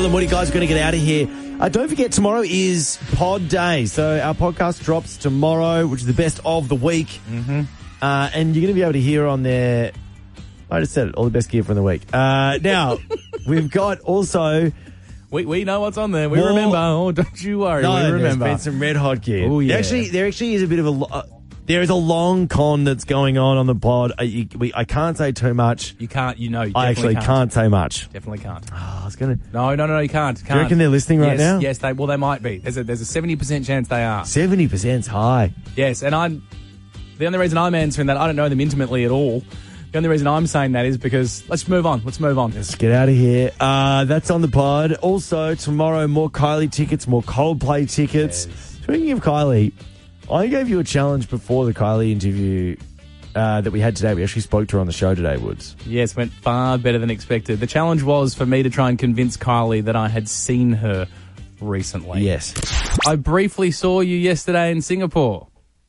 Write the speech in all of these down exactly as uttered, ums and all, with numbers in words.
and Woody, guys, we're going to get out of here. Uh, don't forget, tomorrow is pod day. So our podcast drops tomorrow, which is the best of the week. Mm-hmm. Uh, and you're going to be able to hear on there, I just said it, all the best gear from the week. Uh, now, we've got also... We we know what's on there. We More, remember. Oh, don't you worry. No, we remember. There's been some red hot gear. Oh, yeah. There actually, there actually is a bit of a... Uh, there is a long con that's going on on the pod. I, you, we, I can't say too much. You can't, you know. You I actually can't. can't say much. Definitely can't. Oh, I was going to... No, no, no, no, you can't. can't. Do you reckon they're listening right yes, now? Yes, they, well, they might be. There's a, there's a seventy percent chance they are. seventy percent's high. Yes, and I'm... The only reason I'm answering that, I don't know them intimately at all. The only reason I'm saying that is because let's move on. Let's move on. Let's get out of here. Uh, that's on the pod. Also, tomorrow, more Kylie tickets, more Coldplay tickets. Yes. Speaking of Kylie, I gave you a challenge before the Kylie interview uh, that we had today. We actually spoke to her on the show today, Woods. Yes, went far better than expected. The challenge was for me to try and convince Kylie that I had seen her recently. Yes. I briefly saw you yesterday in Singapore.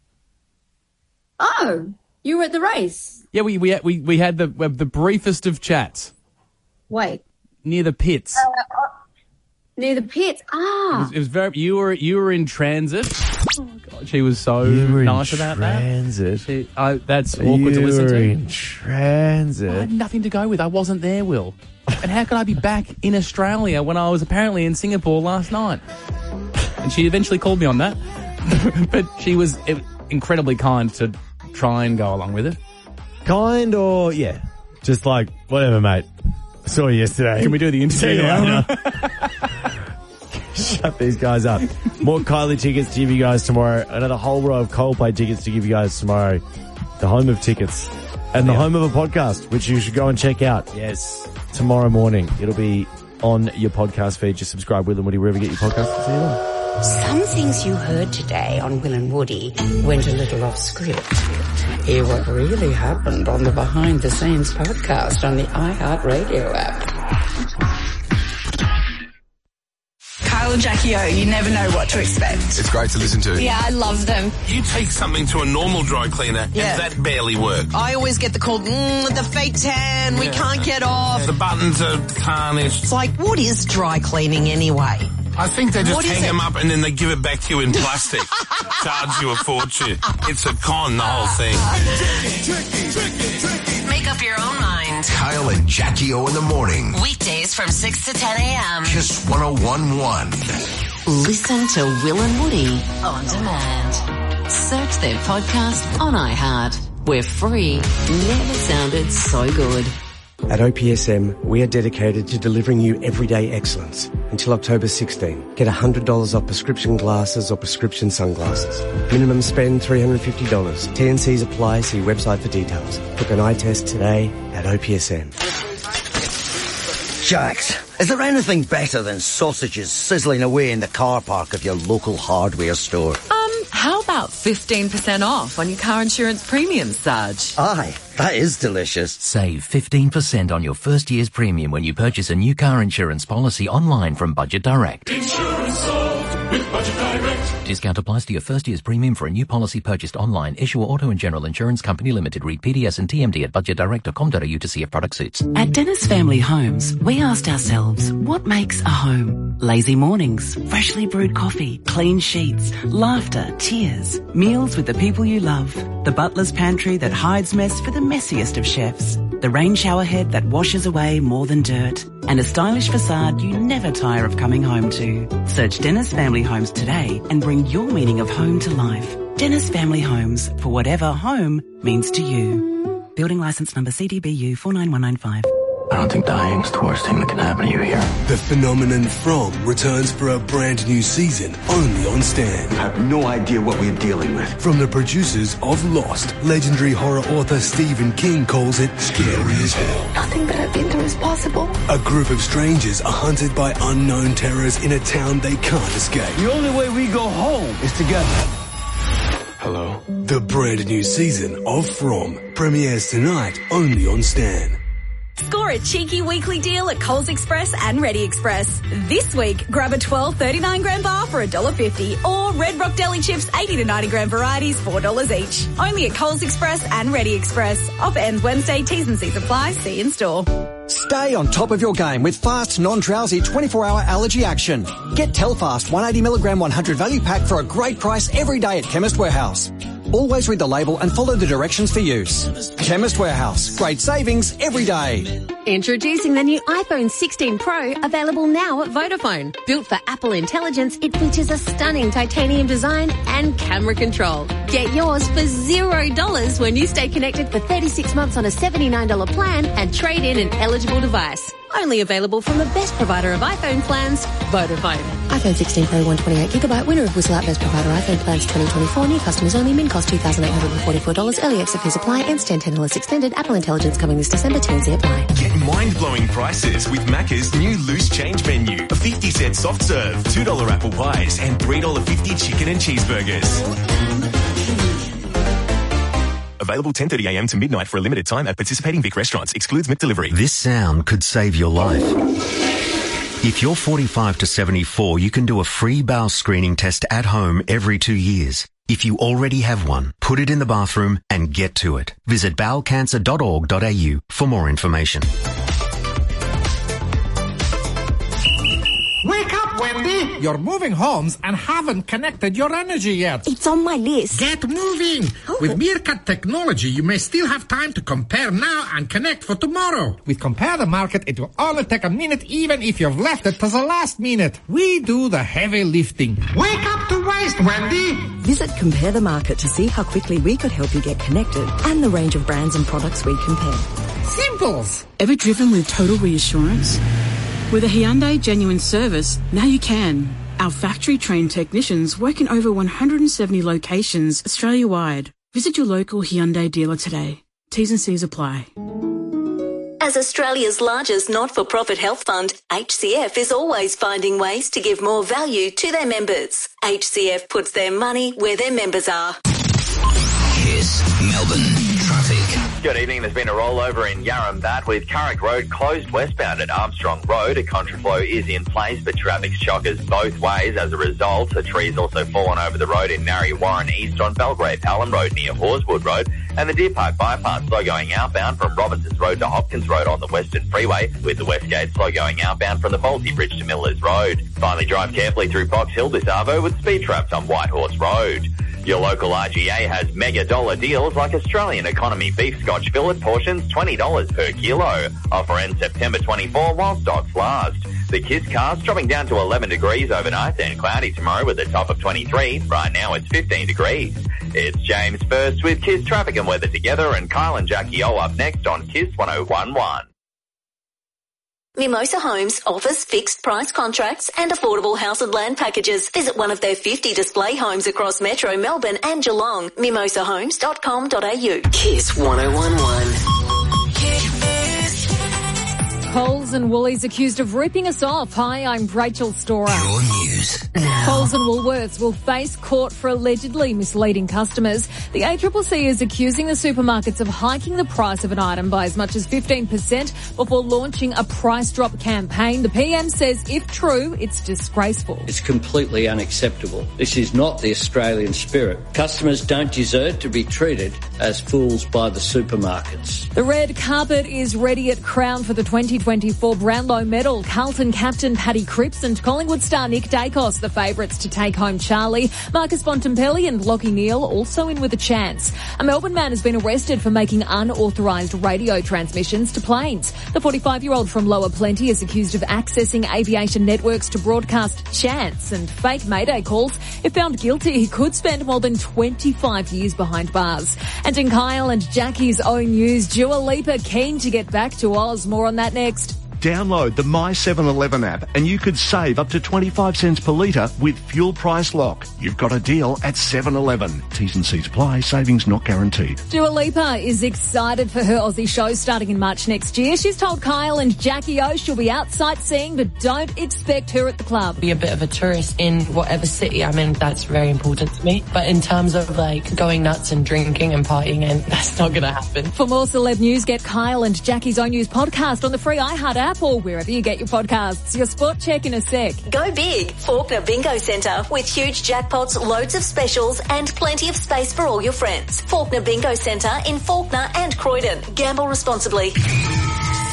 Oh, you were at the race? Yeah, we we we, we had the the briefest of chats. Wait. Near the pits. Uh, uh, near the pits? Ah. It was, it was very. You were you were in transit. Oh God, she was so you were nice in about transit. that. She, I, that's awkward you to listen were to. in transit. I had nothing to go with. I wasn't there, Will. And how could I be back in Australia when I was apparently in Singapore last night? And she eventually called me on that, but she was incredibly kind to try and go along with it. Kind or, yeah, just like, whatever, mate. Saw you yesterday. Can we do the interview now? Shut these guys up. More Kylie tickets to give you guys tomorrow. Another whole row of Coldplay tickets to give you guys tomorrow. The home of tickets. And the yep. home of a podcast, which you should go and check out. Yes. Tomorrow morning. It'll be on your podcast feed. Just subscribe, Will and Woody, wherever you get your podcasts. See you then. Some things you heard today on Will and Woody went a little off script. Hear what really happened on the Behind the Scenes podcast on the iHeartRadio app. Kyle and Jackie O, you never know what to expect. It's great to listen to. Yeah, I love them. You take something to a normal dry cleaner Yeah. and that barely works. I always get the call, mm, the fake tan, we Yeah. can't get off. The buttons are tarnished. It's like, what is dry cleaning anyway? I think they just What is hang it? them up and then they give it back to you in plastic. Charge you a fortune. It's a con, the whole thing. Make up your own mind. Kyle and Jackie O in the morning. Weekdays from six to ten a.m. Kiss one oh one point one. Listen to Will and Woody on demand. Search their podcast on iHeart. We're free. Never sounded so good. At O P S M, we are dedicated to delivering you everyday excellence. Until October sixteenth, get one hundred dollars off prescription glasses or prescription sunglasses. Minimum spend three hundred fifty dollars. T and Cs apply. See website for details. Book an eye test today at O P S M. Jax, is there anything better than sausages sizzling away in the car park of your local hardware store? Um, how about fifteen percent off on your car insurance premium, Sarge? Aye, that is delicious. Save fifteen percent on your first year's premium when you purchase a new car insurance policy online from Budget Direct. Insurance solved with Budget Direct. Discount applies to your first year's premium for a new policy purchased online. Issuer Auto and General Insurance Company Limited. Read P D S and T M D at budget direct dot com dot a u to see if product suits. At Dennis Family Homes, we asked ourselves, what makes a home? Lazy mornings, freshly brewed coffee, clean sheets, laughter, tears, meals with the people you love, the butler's pantry that hides mess for the messiest of chefs, the rain shower head that washes away more than dirt, and a stylish facade you never tire of coming home to. Search Dennis Family Homes today and bring your meaning of home to life. Dennis Family Homes, for whatever home means to you. Building license number C D B U four nine one nine five. I don't think dying's the worst thing that can happen to you here. The phenomenon From returns for a brand new season, only on Stan. I have no idea what we're dealing with. From the producers of Lost, legendary horror author Stephen King calls it scary as hell. Nothing that I've been through is possible. A group of strangers are hunted by unknown terrors in a town they can't escape. The only way we go home is together. Hello? The brand new season of From premieres tonight, only on Stan. Score a cheeky weekly deal at Coles Express and Ready Express. This week, grab a twelve thirty-nine gram bar for one dollar fifty or Red Rock Deli Chips eighty to ninety gram varieties four dollars each. Only at Coles Express and Ready Express. Offer ends Wednesday. T's and C's apply. See in store. Stay on top of your game with fast, non-drowsy twenty-four hour allergy action. Get Telfast one hundred eighty milligram one hundred value pack for a great price every day at Chemist Warehouse. Always read the label and follow the directions for use. Chemist Warehouse. Great savings every day. Introducing the new iPhone sixteen Pro, available now at Vodafone. Built for Apple Intelligence, it features a stunning titanium design and camera control. Get yours for zero dollars when you stay connected for thirty-six months on a seventy-nine dollars plan and trade in an eligible device. Only available from the best provider of iPhone plans, Vodafone. iPhone sixteen Pro one hundred twenty-eight gigabyte, winner of Whistle Out Best Provider iPhone plans twenty twenty-four, new customers only, min cost two thousand eight hundred forty-four dollars, early exit fees apply, and stand ten dollars extended, Apple Intelligence coming this December, T N C apply. Get mind-blowing prices with Macca's new loose change menu. A fifty cent soft serve, two dollars apple pies, and three dollars fifty chicken and cheeseburgers. Available ten thirty a m to midnight for a limited time at participating Vic restaurants. Excludes McDelivery. This sound could save your life. If you're forty-five to seventy-four, you can do a free bowel screening test at home every two years. If you already have one, put it in the bathroom and get to it. Visit bowel cancer dot org dot a u for more information. Wake up, Wendy! You're moving homes and haven't connected your energy yet. It's on my list. Get moving! Oh. With Meerkat technology, you may still have time to compare now and connect for tomorrow. With Compare the Market, it will only take a minute even if you've left it to the last minute. We do the heavy lifting. Wake up to waste, Wendy! Visit Compare the Market to see how quickly we could help you get connected and the range of brands and products we compare. Simples! Ever driven with total reassurance? With a Hyundai Genuine Service, now you can. Our factory-trained technicians work in over one hundred seventy locations Australia-wide. Visit your local Hyundai dealer today. T's and C's apply. As Australia's largest not-for-profit health fund, H C F is always finding ways to give more value to their members. H C F puts their money where their members are. Kiss Melbourne traffic. Good evening. There's been a rollover in Yarrambat with Carrick Road closed westbound at Armstrong Road. A contraflow is in place, but traffic's chockers both ways. As a result, a tree's also fallen over the road in Narry Warren East on Belgrave Allen Road near Horswood Road. And the Deer Park bypass slow going outbound from Robinson's Road to Hopkins Road on the Western Freeway, with the Westgate slow going outbound from the Balti Bridge to Millers Road. Finally, drive carefully through Box Hill this arvo with speed traps on Whitehorse Road. Your local R G A has mega dollar deals like Australian economy beef Scotch fillet portions, twenty dollars per kilo. Offer ends September twenty-fourth while stocks last. The Kiss cast dropping down to eleven degrees overnight and cloudy tomorrow with a top of twenty-three. Right now it's fifteen degrees. It's James First with Kiss traffic and weather together, and Kyle and Jackie O up next on Kiss one oh one one. Mimosa Homes offers fixed price contracts and affordable house and land packages. Visit one of their fifty display homes across Metro Melbourne and Geelong. mimosa homes dot com dot a u. Kiss one oh one one. Coles and Woolies accused of ripping us off. Hi, I'm Rachel Storer. Your news now. Coles and Woolworths will face court for allegedly misleading customers. The A C C C is accusing the supermarkets of hiking the price of an item by as much as fifteen percent before launching a price drop campaign. The P M says, if true, it's disgraceful. It's completely unacceptable. This is not the Australian spirit. Customers don't deserve to be treated as fools by the supermarkets. The red carpet is ready at Crown for the twenty twenty-four Brownlow Medal. Carlton captain Paddy Cripps and Collingwood star Nick Dacos, the favourites to take home Charlie. Marcus Bontempelli and Lachie Neale also in with a chance. A Melbourne man has been arrested for making unauthorised radio transmissions to planes. The forty-five-year-old from Lower Plenty is accused of accessing aviation networks to broadcast chants and fake Mayday calls. If found guilty, he could spend more than twenty-five years behind bars. And in Kyle and Jackie's own news, Dua Lipa keen to get back to Oz. More on that next. Download the My seven eleven app and you could save up to twenty-five cents per litre with fuel price lock. You've got a deal at seven eleven. T's and C's apply. Savings not guaranteed. Dua Lipa is excited for her Aussie show starting in March next year. She's told Kyle and Jackie O she'll be out sightseeing, but don't expect her at the club. Be a bit of a tourist in whatever city I'm in. That's very important to me. But in terms of like going nuts and drinking and partying, and that's not going to happen. For more celeb news, get Kyle and Jackie's own news podcast on the free iHeart app or wherever you get your podcasts. Your sport check in a sec. Go big. Faulkner Bingo Centre with huge jackpots, loads of specials and plenty of space for all your friends. Faulkner Bingo Centre in Faulkner and Croydon. Gamble responsibly.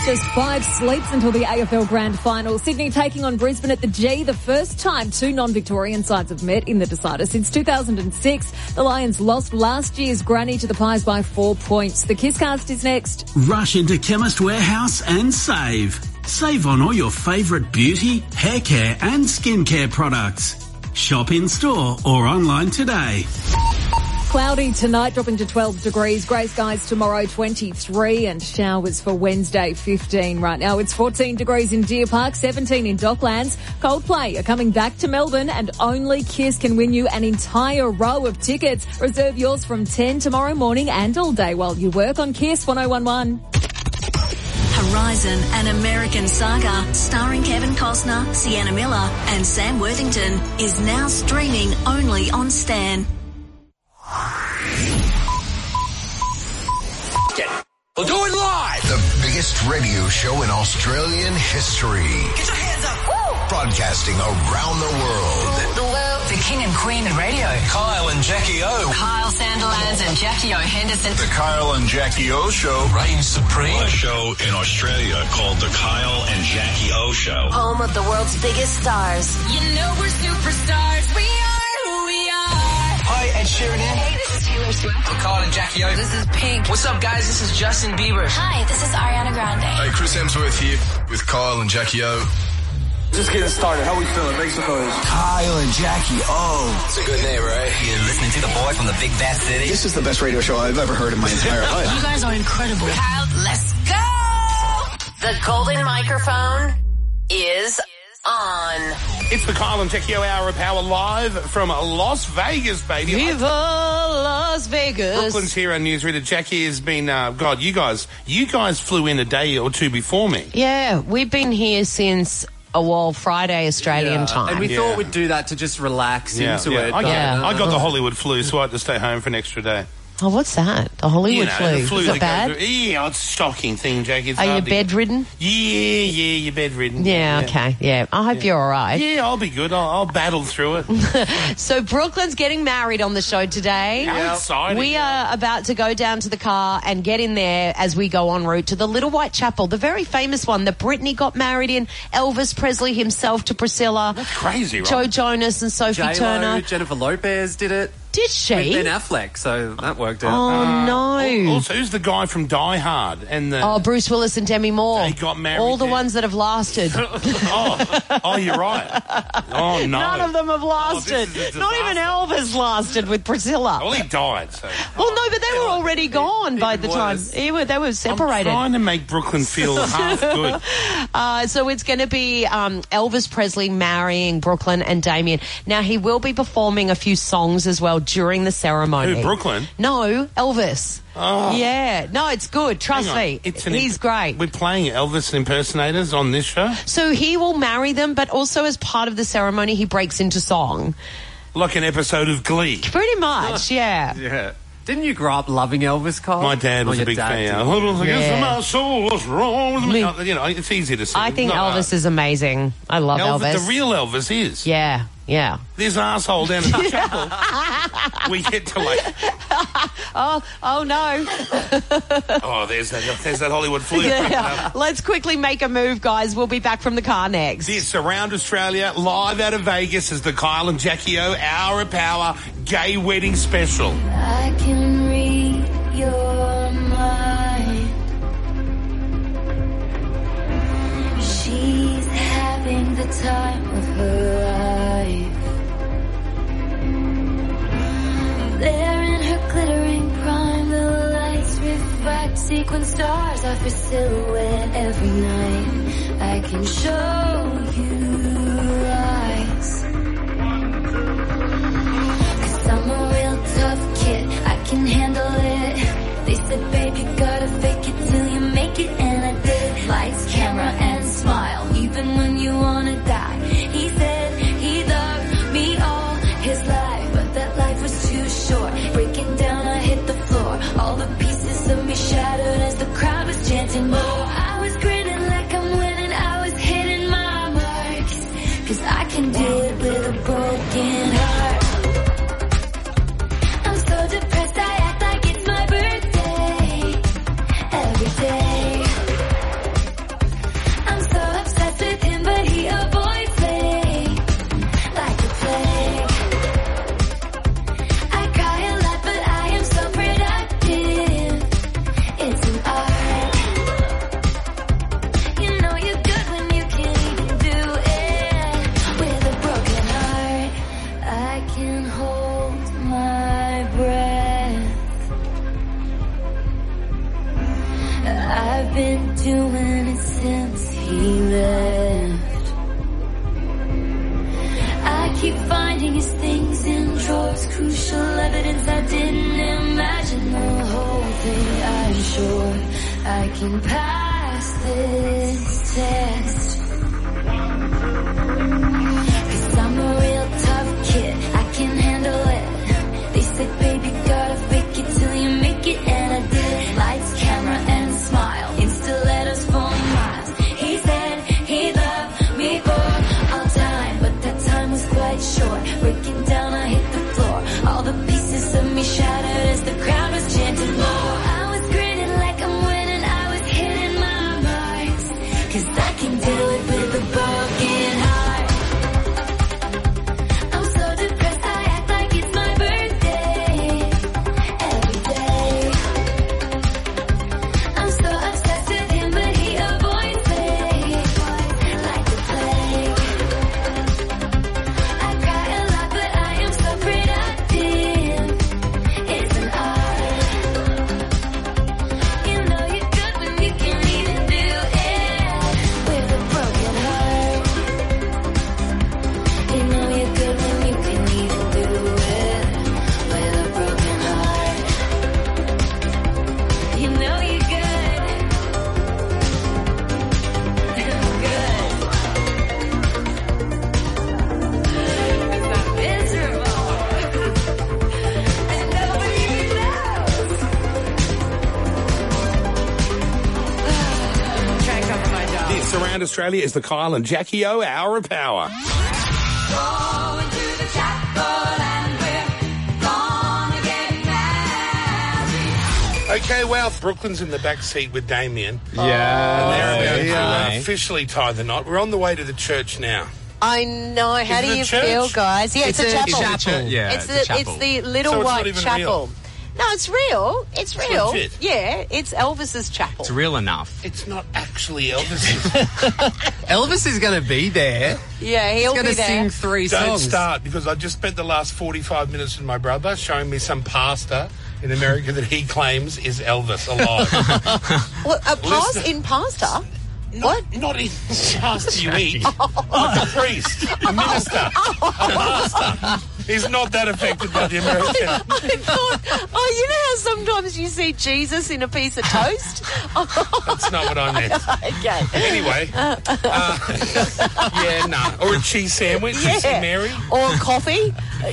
Just five sleeps until the A F L Grand Final. Sydney taking on Brisbane at the G. The first time two non-Victorian sides have met in the decider since two thousand six. The Lions lost last year's granny to the Pies by four points. The Kisscast is next. Rush into Chemist Warehouse and save. Save on all your favourite beauty, hair care and skincare products. Shop in store or online today. Cloudy tonight, dropping to twelve degrees. Grey skies tomorrow, twenty-three, and showers for Wednesday, fifteen. Right now it's fourteen degrees in Deer Park, seventeen in Docklands. Coldplay are coming back to Melbourne, and only Kiss can win you an entire row of tickets. Reserve yours from ten tomorrow morning and all day while you work on Kiss one oh one one. Horizon, an American saga, starring Kevin Costner, Sienna Miller and Sam Worthington, is now streaming only on Stan. We'll do it live! The biggest radio show in Australian history. Get your hands up! Woo! Broadcasting around the world. The world. The king and queen of radio. Kyle and Jackie O. Kyle Sandilands and Jackie O Henderson. The Kyle and Jackie O Show reigns supreme. A show in Australia called The Kyle and Jackie O Show. Home of the world's biggest stars. You know we're superstars. We are who we are. Hi, Ed Sheeran here. Hey, this is Taylor Swift. The Kyle and Jackie O. This is Pink. What's up, guys? This is Justin Bieber. Hi, this is Ariana Grande. Hey, Chris Hemsworth here with Kyle and Jackie O. Just getting started. How we feeling? Make some noise. Kyle and Jackie O. It's a good name, right? You're listening to the boy from the big bad city. This is the best radio show I've ever heard in my entire life. You guys are incredible. Kyle, let's go! The golden microphone is on. It's the Kyle and Jackie O Hour of Power live from Las Vegas, baby. Viva Las Vegas. Brooklyn's hero newsreader Jackie has been, uh, God, you guys, you guys flew in a day or two before me. Yeah, we've been here since a while Friday Australian yeah. time. And we Yeah. thought we'd do that to just relax Yeah, into yeah. it. I, got, Yeah. I got the Hollywood flu, so I had to stay home for an extra day. Oh, what's that? The Hollywood You know, flu. the flu Is that it bad? goes through- Yeah, it's a shocking thing, Jackie. It's Are you hard to- bedridden? Yeah, yeah, you're bedridden. Yeah, okay. Yeah. I hope you're all right. Yeah, I'll be good. I'll, I'll battle through it. So Brooklyn's getting married on the show today. How exciting. We are about to go down to the car and get in there as we go en route to the Little White Chapel, the very famous one that Britney got married in, Elvis Presley himself to Priscilla. That's crazy, right? Joe Jonas and Sophie J-Lo, Turner. Jennifer Lopez did it. Did she? With Ben Affleck, so that worked out. Oh, no. Also, who's the guy from Die Hard? And the, Oh, Bruce Willis and Demi Moore. They got married All the there. ones that have lasted. oh, oh, you're right. Oh, no. None of them have Oh, lasted. this is a Not even Elvis lasted with Priscilla. Well, he died, so. Well, no, but they were already gone by the time. They were, they were separated. I'm trying to make Brooklyn feel half good. Uh, so it's going to be um, Elvis Presley marrying Brooklyn and Damien. Now, he will be performing a few songs as well during the ceremony. Who, Brooklyn? No, Elvis. Oh. Yeah. No, it's good. Trust Hang on. me. It's an He's imp- great. We're playing Elvis impersonators on this show? So he will marry them, but also as part of the ceremony, he breaks into song. Like an episode of Glee. Pretty much, yeah. Yeah. Didn't you grow up loving Elvis, Carl? My dad was Oh, a your big dad fan. did. I was like, Yeah. my soul, what's wrong with me? You know, it's easy to say. I think Not Elvis is amazing. I love Elvis. Elvis. The real Elvis is. Yeah, yeah. This asshole down at the chapel. We get to like, Oh, oh no. oh, there's that, there's that Hollywood flu. Yeah. Let's quickly make a move, guys. We'll be back from the car next. This Around Australia, live out of Vegas, is the Kyle and Jackie O Hour of Power Gay Wedding Special. I can read your mind. She's having the time of her life. There in her glittering prime, the lights refract sequin stars off her silhouette every night. I can show you eyes. I'm a real tough kid, I can handle it. They said, babe, you gotta fake it till you make it, and I did. Lights, camera, and smile, even when you wanna die. He said he loved me all his life, but that life was too short. Breaking down, I hit the floor. All the pieces of me shattered as the crowd was chanting more. I was grinning like I'm winning, I was hitting my marks, 'cause I can do it with a broken heart. Depressed, I act like it's my birthday every day. these things in drawers, crucial evidence I didn't imagine the whole thing. I'm sure I can pass this test. Cause I'm a real tough kid, I can handle it. They said, baby, gotta fake it till you make it, and I did. Lights, camera, and smile. Insta letters for miles. He said he loved me for all time, but that time was quite short. Breaking down, I hit the floor. All the pieces of me shattered as the crowd was chanting more. I was grinning like I'm winning. I was hitting my marks. Cause I can do it with a broken heart. I'm so depressed, I act like it's my birthday. Every day. I'm so obsessed with him, but he avoids me like the plague. I cry a lot, but I am so productive. It's an art. You know you're good when you can even do it with a broken heart. You know you're good when you can even do it with a broken heart. You know you're good. Good. 'Cause I'm miserable. And nobody even knows. Tracked up on my job. This around Australia is the Kyle and Jackie O Hour of Power. Going to the chapel and we're gonna get married. Okay, well, Brooklyn's in the back seat with Damien. Yeah. And they're about to yeah. uh, officially tie the knot. We're on the way to the church now. I know. How Is do it a you church? feel, guys? Yeah, it's, It's a, a- chapel. it's a chapel. Yeah, it's, it's the a chapel. it's the little So it's not white even chapel. real? No, it's real. It's It's real. legit. Yeah, it's Elvis's chapel. It's real enough. It's not actually Elvis's. Elvis is going to be there. Yeah, he'll He's be going to there. sing three Don't songs. start, because I just spent the last forty-five minutes with my brother showing me some pastor in America that he claims is Elvis alive. What, a past Listen. in pasta? What? Not in pastor you eat. Like a priest, a minister, a pastor. He's not that affected by the American. I thought, oh, you know how sometimes you see Jesus in a piece of toast? That's not what I meant. Okay. Anyway, uh, yeah, no. Or a cheese sandwich, you see Yeah. Mary. Or coffee.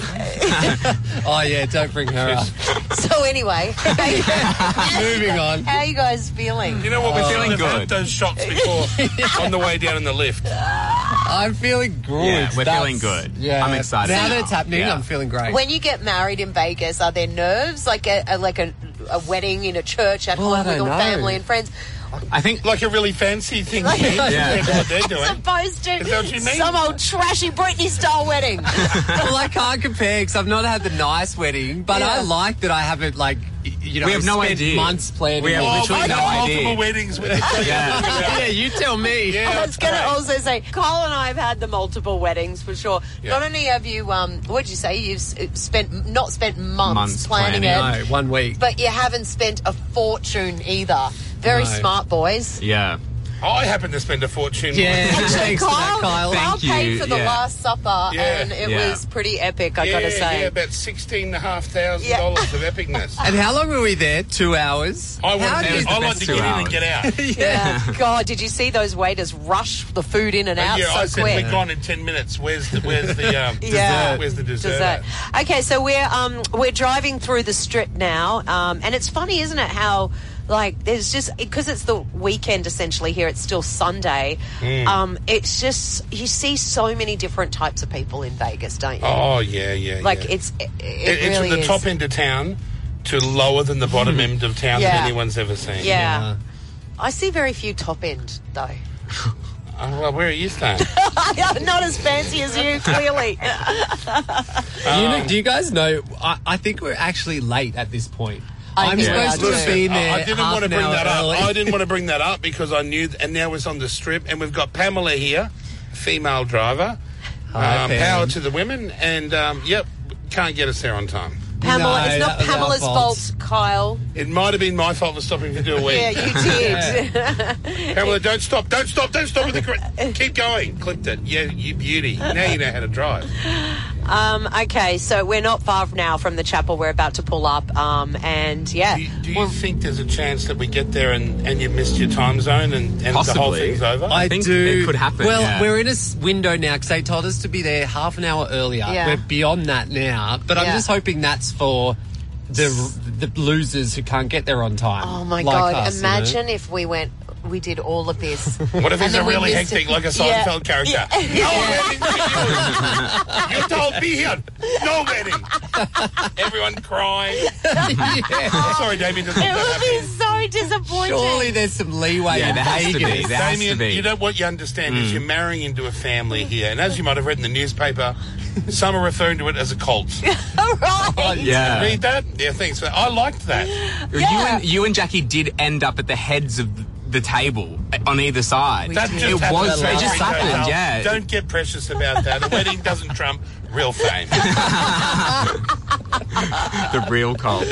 Oh, yeah, don't bring her up. So anyway, how you, Moving on. how you guys feeling? You know what, we're Oh, feeling feeling good. good. Those shots before on the way down in the lift. I'm feeling good. Yeah, we're That's- feeling good. Yeah. I'm excited Now now. that it's happening, Yeah. I'm feeling great. When you get married in Vegas, are there nerves like a, a like a, a wedding in a church at Well, I home with don't your know. family and friends? I think Like a really fancy thing Like- to eat, Yeah. compared to what they're doing. Supposed to Is that what you mean? some old trashy Britney style wedding. Well, I can't compare because I've not had the nice wedding, but Yeah. I like that I haven't, like, y- you know, We have no spent idea. months planning. We have it. Oh, literally I've no got idea. multiple weddings with each other. Yeah. Yeah, you tell me. Yeah, I was going to great. also say, Kyle and I have had the multiple weddings for sure. Yeah. Not only have you, um, what did you say? You've s- spent not spent months, Months planning, planning. it, No, one week. but you haven't spent a fortune either. Very No. smart, boys. yeah. I happen to spend a fortune. Yeah, on- thanks for that, Kyle. Kyle Thank paid you, for the yeah. Last Supper, Yeah. and it Yeah. was pretty epic, I yeah, gotta say. yeah, about sixteen and a half thousand Yeah. dollars of epicness. And how long were we there? Two hours? I, How want, did- was the I like best to two get in hours. and get out. Yeah. God, did you see those waiters rush the food in and out yeah, so I said quick? we're gone in ten minutes. Where's the where's the um, Yeah. dessert? Where's the dessert? Dessert. Okay, so we're um we're driving through the strip now, um, and it's funny, isn't it? How like there's just because it's the weekend essentially here. It's still Sunday. Mm. Um, it's just you see so many different types of people in Vegas, don't you? Oh yeah, yeah. like yeah. it's it, it It- it's really from the is. top end of town to lower than the bottom end of town Yeah. that anyone's ever seen. Yeah. I see very few top end though. Oh, well, where are you staying? Not as fancy as you, clearly. you know, do you guys know? I, I think we're actually late at this point. I I'm think supposed we to are have too. been there I didn't half want to an bring hour that early. up. I didn't want to bring that up because I knew, and now it's on the strip, and we've got Pamela here, female driver. Hi, um, Pam. power to the women, and um, yep, can't get us there on time. Pamela, No, it's not that was our Pamela's fault. fault, Kyle. It might have been my fault for stopping for do a week. Yeah, you did. Pamela, don't stop, don't stop, don't stop with the cr- keep going. Clipped it. Yeah, you beauty. Now you know how to drive. Um, okay, so we're not far now from the chapel. We're about to pull up, um, and yeah. Do you, do you think there's a chance that we get there and, and you missed your time zone and, and the whole thing's over? I, think do. it could happen. Well, yeah. we're in a s- window now because they told us to be there half an hour earlier. Yeah. We're beyond that now, but I'm Yeah. just hoping that's for the the losers who can't get there on time. Oh my like God! us, Imagine you know? if we went. We did all of this. What if And it's a then we really missed hectic, it? like a Yeah. Seinfeld character? Yeah. No wedding for you. You're told be here. No wedding. Everyone crying. Oh, sorry, Damien. Doesn't It that would be happen? so disappointing. Surely there's some leeway Yeah, in there has to Vegas. be. There has Damien, to be. you know what you understand Mm. is you're marrying into a family here, and as you might have read in the newspaper, some are referring to it as a cult. Right. Yeah. Read that? Yeah, thanks. I liked that. You and you and Jackie did end up at the heads of the table on either side. That just it happened. was. It Sorry, just happened. Dale. Yeah. Don't get precious about that. A wedding doesn't trump real fame. The real cult.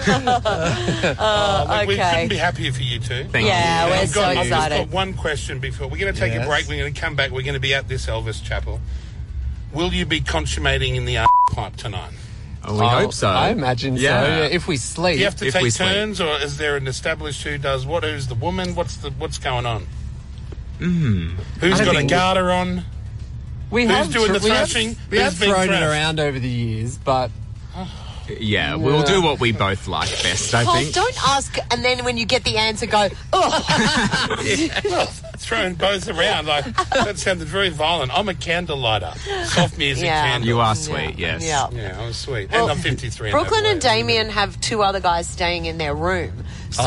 Oh, Look, we okay. couldn't be happier for you two. Thank Yeah, you. we're I've so got, I've just excited. got one question before. We're going to take Yes. a break. We're going to come back. We're going to be at this Elvis chapel. Will you be consummating in the a- pipe tonight? Oh, we hope so. I imagine so. Yeah. Yeah, if we sleep. Do you have to If we take sleep. turns, or is there an established who does what? Who's the woman? What's the what's going on? Mm. Who's I don't got a think- garter on? we Who's have doing the we have- thrashing? We Who's have being thrown it thrashed? around over the years, but Yeah, we'll Yeah. do what we both like best, I Paul, think. don't ask, and then when you get the answer, go, oh. Well, throwing both around like that sounded very violent. I'm a candle lighter, soft music Yeah. candle. You are sweet, yes. Yeah. Yeah, I'm sweet, Well, and I'm fifty-three. Brooklyn and Damien. Damien have two other guys staying in their room. So,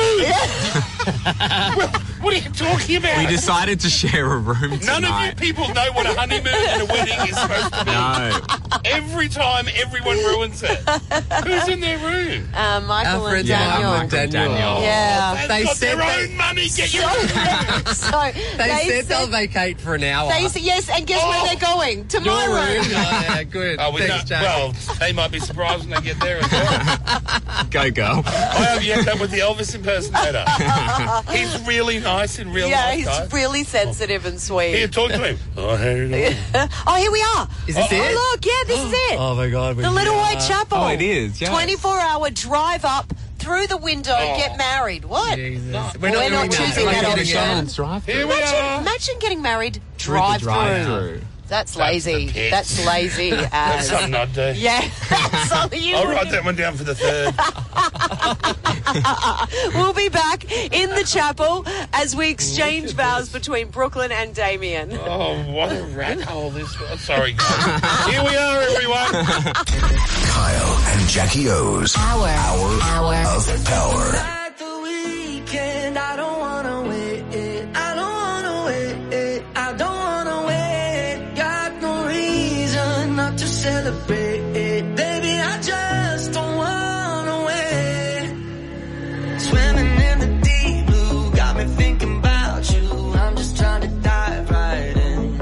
What are you talking about? We decided to share a room tonight. None of you people know what a honeymoon and a wedding is supposed to be. No. Every time, everyone ruins it. Who's in their room? uh, Michael Alfred, and yeah, Daniel. Michael and Daniel. Daniel. Yeah. They've They got said their they- own money. Get your so they, said, they'll vacate for an hour. They said, yes, and guess where Oh. they're going? To Your my room. room. Oh, yeah, good. Oh, we Thanks, know- Jack. well, they might be surprised when they get there as well. Go, girl. I have yet that with the Elvis impersonator. He's really nice in real Yeah, life, he's guys. really sensitive and sweet. Here, talk to him. Oh, hey. Oh, here we are. Is this oh, it? look, yeah, this is it. Oh my God! the Little White Chapel. Oh, it is, yes. twenty-four hour drive up through the window, Oh. get married. What? Jesus. No, We're not we're not doing that. choosing We're that not option. doing that. McDonald's drive-thru. Here we Imagine, are. imagine getting married Through the drive through. drive-thru. That's That's lazy. the pits. That's lazy That's as. something I'd do. Yeah, that's something you I'll would write do. that one down for the third. We'll be back in the chapel as we exchange vows between Brooklyn and Damien. Oh, what a rat hole this was. Sorry, guys. Here we are, everyone. Kyle and Jackie O's Hour, Hour, hour of Power. Like the weekend, I don't wanna wait. I don't wanna wait. I don't wanna wait. Got no reason not to celebrate. Baby, I just don't wanna wait. Swimming in the deep blue, got me thinking about you. I'm just trying to dive right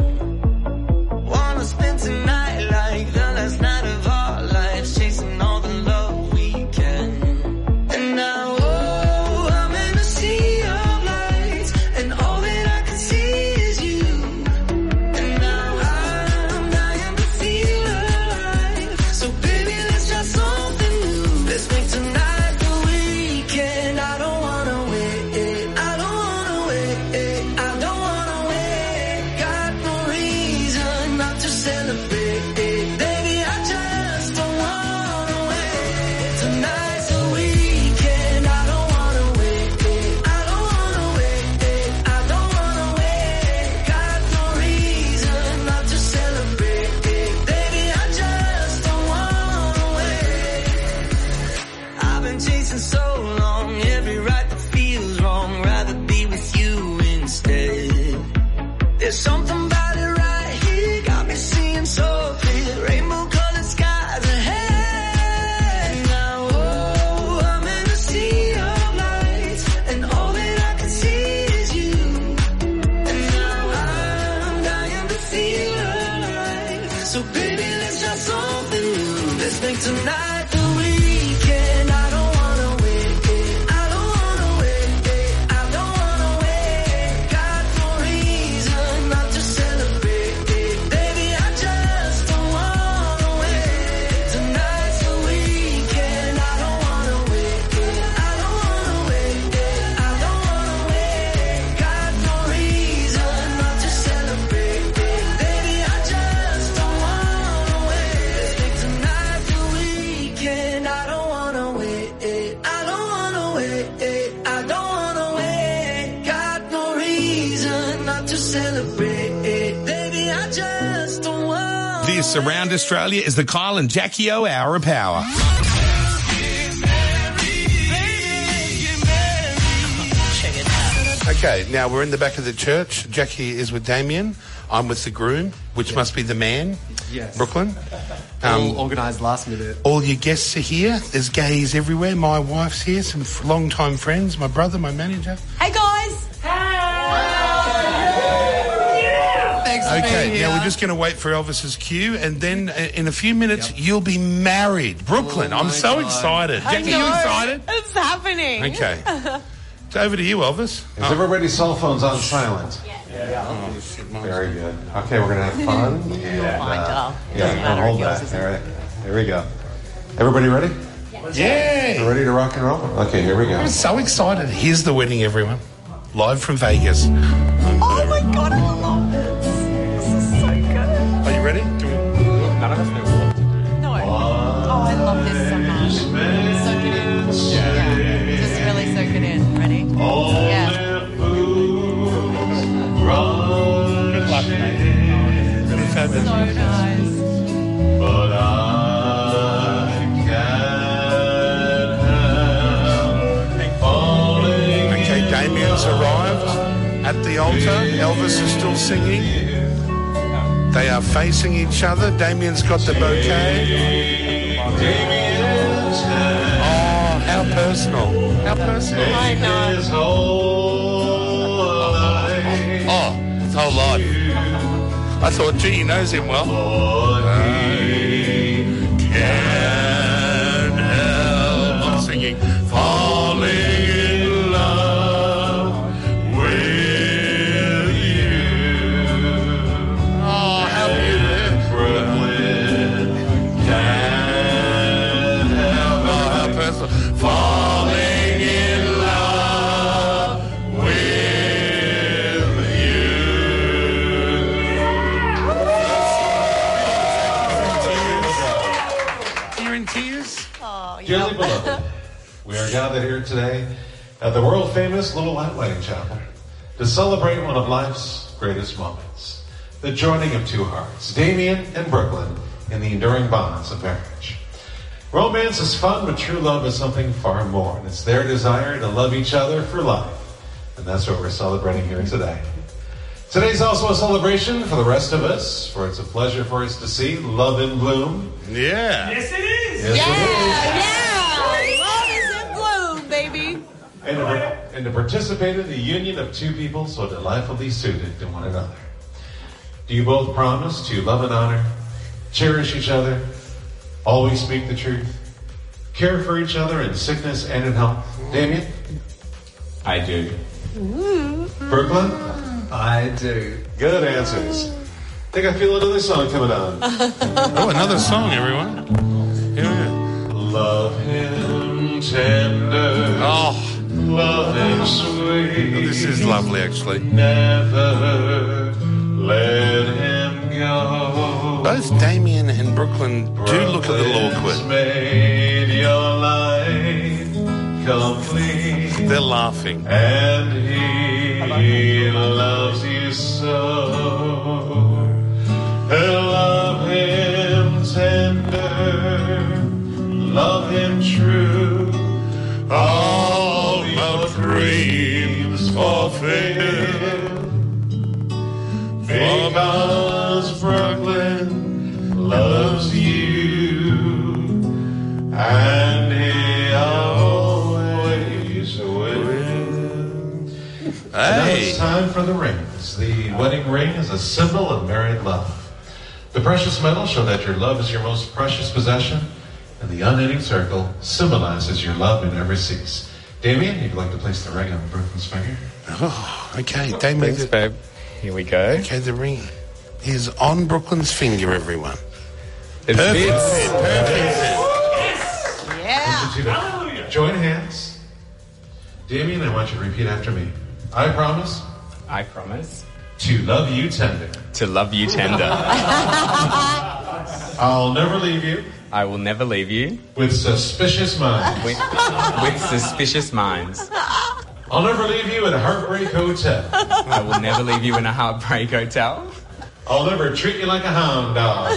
in. Wanna spend tonight like the last night of our lives, chasing all the love we can. And now, oh, I'm in a sea of lights, and all that I can see is you. And now I'm dying to feel alive. So baby, let's try something new. Let's make tonight the weekend. I don't wanna wait. I don't wanna wait. I don't wanna wait. Got no reason not to celebrate. Baby, I just don't wanna wait. Tonight's the weekend. I don't wanna wait. I don't wanna wait. I don't wanna wait. Got no reason not to celebrate. Baby, I just don't wanna wait. I've been chasing so long, every right that feels wrong. Rather be with you instead. There's something about it right here, got me seeing so clear. Rainbow colored skies ahead. Now, oh, I'm in a sea of lights, and all that I can see is you. And now I'm dying to feel alive. So baby, let's try something new. Let's make tonight the weekend. I don't wanna wait. I don't wanna wait. I don't wanna wait. Got no reason not to celebrate. Baby, I just don't wanna This around Australia is the Kyle and Jackie O Hour of Power. Okay, now we're in the back of the church. Jackie is with Damien. I'm with the groom, which must be the man. Yes. Brooklyn. All organised last minute. All your guests are here. There's gays everywhere. My wife's here. Some f- long-time friends. My brother, my manager. Hey, guys. Thanks for Okay, being here. now we're just going to wait for Elvis's cue, and then uh, in a few minutes you'll be married. Brooklyn, Oh I'm my so God. excited. I Jackie, know. you excited? It's happening. Okay. It's over to you, Elvis. Is everybody's cell phones on silent? Oh, shit, mine's- Very good. Okay, we're going to have fun. And, Mine, uh, oh, yeah, doesn't no, matter hold if yours that. isn't. All right. Here we go. Everybody ready? Yay! Ready to rock and roll? Okay, here we go. I'm so excited. Here's the wedding, everyone. Live from Vegas. Oh, my God, I love this. This is so good. Are you ready? Do we- None of us know what to do. No. Oh, I love this so much. Soak it in. Yeah. Just really soak it in. Ready? Yeah. Good luck, mate. Really fabulous. So nice. But I can't help falling. Okay, Damien's arrived at the altar. Elvis is still singing. They are facing each other. Damien's got the bouquet. Oh, how personal. How personal. I know. Oh, his whole life. I thought, gee, he knows him well. I can't help I'm singing. Falling in love with you. Oh, how beautiful. Brooklyn can't help Oh, how personal. Falling in love with you. You're in tears? Oh, Dearly beloved, we are gathered here today at the world-famous Little White Wedding Chapel to celebrate one of life's greatest moments, the joining of two hearts, Damien and Brooklyn, in the enduring bonds of marriage. Romance is fun, but true love is something far more, and it's their desire to love each other for life, and that's what we're celebrating here today. Today's also a celebration for the rest of us, for it's a pleasure for us to see love in bloom. Yeah. Yes, it is. Yes, it is. Yeah. Love is in bloom, baby. And to, and to participate in the union of two people so delightfully suited to one another. Do you both promise to love and honor, cherish each other, always speak the truth, care for each other in sickness and in health? Damien? I do. Brooklyn? I do. Good answers. I think I feel another song coming on. Oh, another song, everyone. Here we go. Love him tender. Oh, Love him sweet. this is lovely, actually. Never let him go. Both Damien and Brooklyn do look a little awkward. Made your life complete. They're laughing. And he loves you so. Love him tender, love him true. All your dreams fulfill. Because Brooklyn loves you, and he always will. Now Hey. it's time for the rings. The wedding ring is a symbol of married love. The precious metals show that your love is your most precious possession, and the unending circle symbolizes your love in every cease. Damien, you'd like to place the ring on Brooklyn's finger? Oh, okay. Damien. Thanks, babe. Here we go. Okay, the ring is on Brooklyn's finger, everyone. It Perfect. fits. I Yeah. want you to join hands. Damien, I want you to repeat after me. I promise I promise to love you tender. to love you tender. I'll never leave you I will never leave you with suspicious minds. with, with suspicious minds. I'll never leave you at a heartbreak hotel. I will never leave you in a heartbreak hotel. I'll never treat you like a hound dog.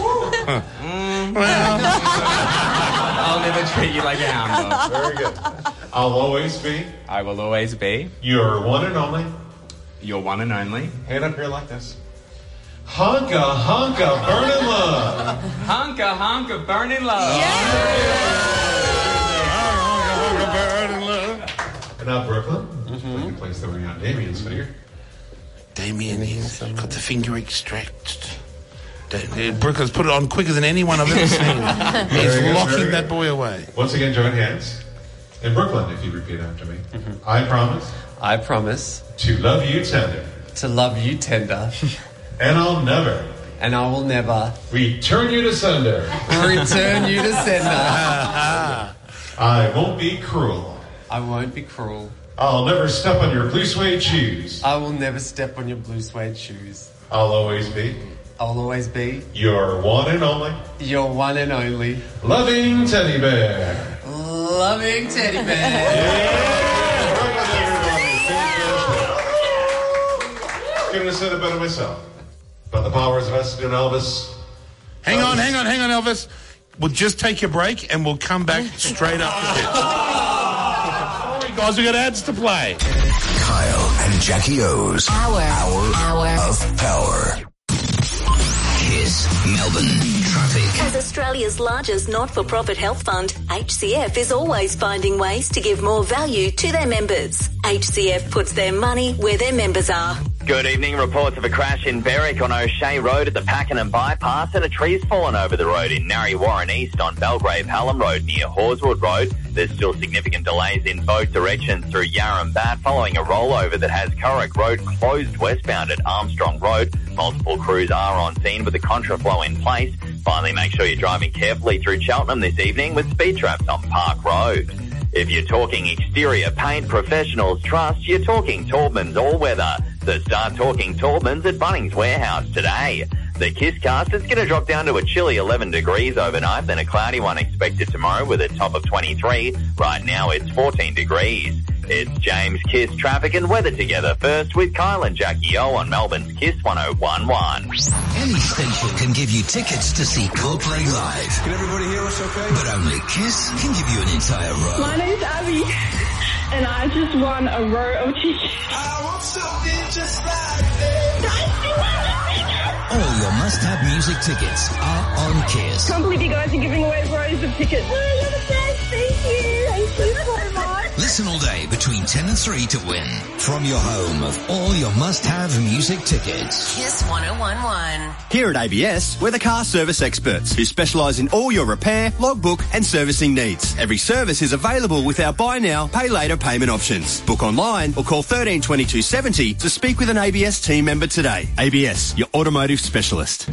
I'll never treat you like a hound dog. Very good. I'll always be. I will always be. Your one and only. Your one and only. Hand up here like this. Honka, honka, burning love. Honka, honka, burning love. Honka, burning love. And now Brooklyn. Mm-hmm. We can place the ring on Damien's finger. Damien, he's got the finger extract. Da- Brooklyn's put it on quicker than anyone I've ever seen. He's good, locking that boy away. Once again, join hands. And Brooklyn, if you repeat after me. Mm-hmm. I promise. I promise. To love you tender. To love you tender. And I'll never. And I will never. Return you to sender. Return you to sender. I won't be cruel. I won't be cruel. I'll never step on your blue suede shoes. I will never step on your blue suede shoes. I'll always be. I'll always be. Your one and only. Your one and only. Loving teddy bear. Loving teddy bear. Yeah. Couldn't have said it better myself. But the powers vested in Elvis. Hang on, hang on, hang on, Elvis. We'll just take a break and we'll come back straight after this. Sorry, guys, we got ads to play. Kyle and Jackie O's Hour, hour, hour of power. Kiss Melbourne traffic. As Australia's largest not-for-profit health fund, H C F is always finding ways to give more value to their members. H C F puts their money where their members are. Good evening. Reports of a crash in Berwick on O'Shea Road at the Pakenham bypass, and a tree's fallen over the road in Narre Warren East on Belgrave Hallam Road near Horswood Road. There's still significant delays in both directions through Yarram Bat following a rollover that has Currick Road closed westbound at Armstrong Road. Multiple crews are on scene with the contraflow in place. Finally, make sure you're driving carefully through Cheltenham this evening with speed traps on Park Road. If you're talking exterior paint professionals trust, you're talking Taubman's All Weather. So start talking Taubman's at Bunnings Warehouse today. The Kisscast is going to drop down to a chilly eleven degrees overnight, then a cloudy one expected tomorrow with a top of twenty-three. Right now it's fourteen degrees. It's James Kiss traffic and weather together first with Kyle and Jackie O on Melbourne's Kiss one oh one one. Any station can give you tickets to see Coldplay live. Can everybody hear us okay? But only Kiss can give you an entire row. My name's Abby, and I just won a row of tickets. I want something just like that. All your must-have music tickets are on Kiss. Can't believe you guys are giving away rows of tickets. Oh, you're the best. Thank you. Thank you so much. Listen all day between ten and three to win from your home of all your must-have music tickets. Kiss one oh one one. Here at A B S, we're the car service experts who specialise in all your repair, logbook and servicing needs. Every service is available with our buy now, pay later payment options. Book online or call one three two two seven zero to speak with an A B S team member today. A B S, your automotive specialist.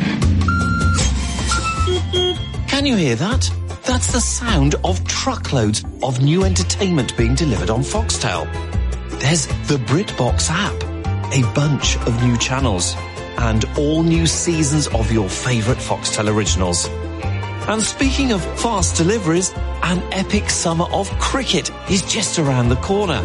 Can you hear that? That's the sound of truckloads of new entertainment being delivered on Foxtel. There's the BritBox app, a bunch of new channels, and all new seasons of your favourite Foxtel originals. And speaking of fast deliveries, an epic summer of cricket is just around the corner.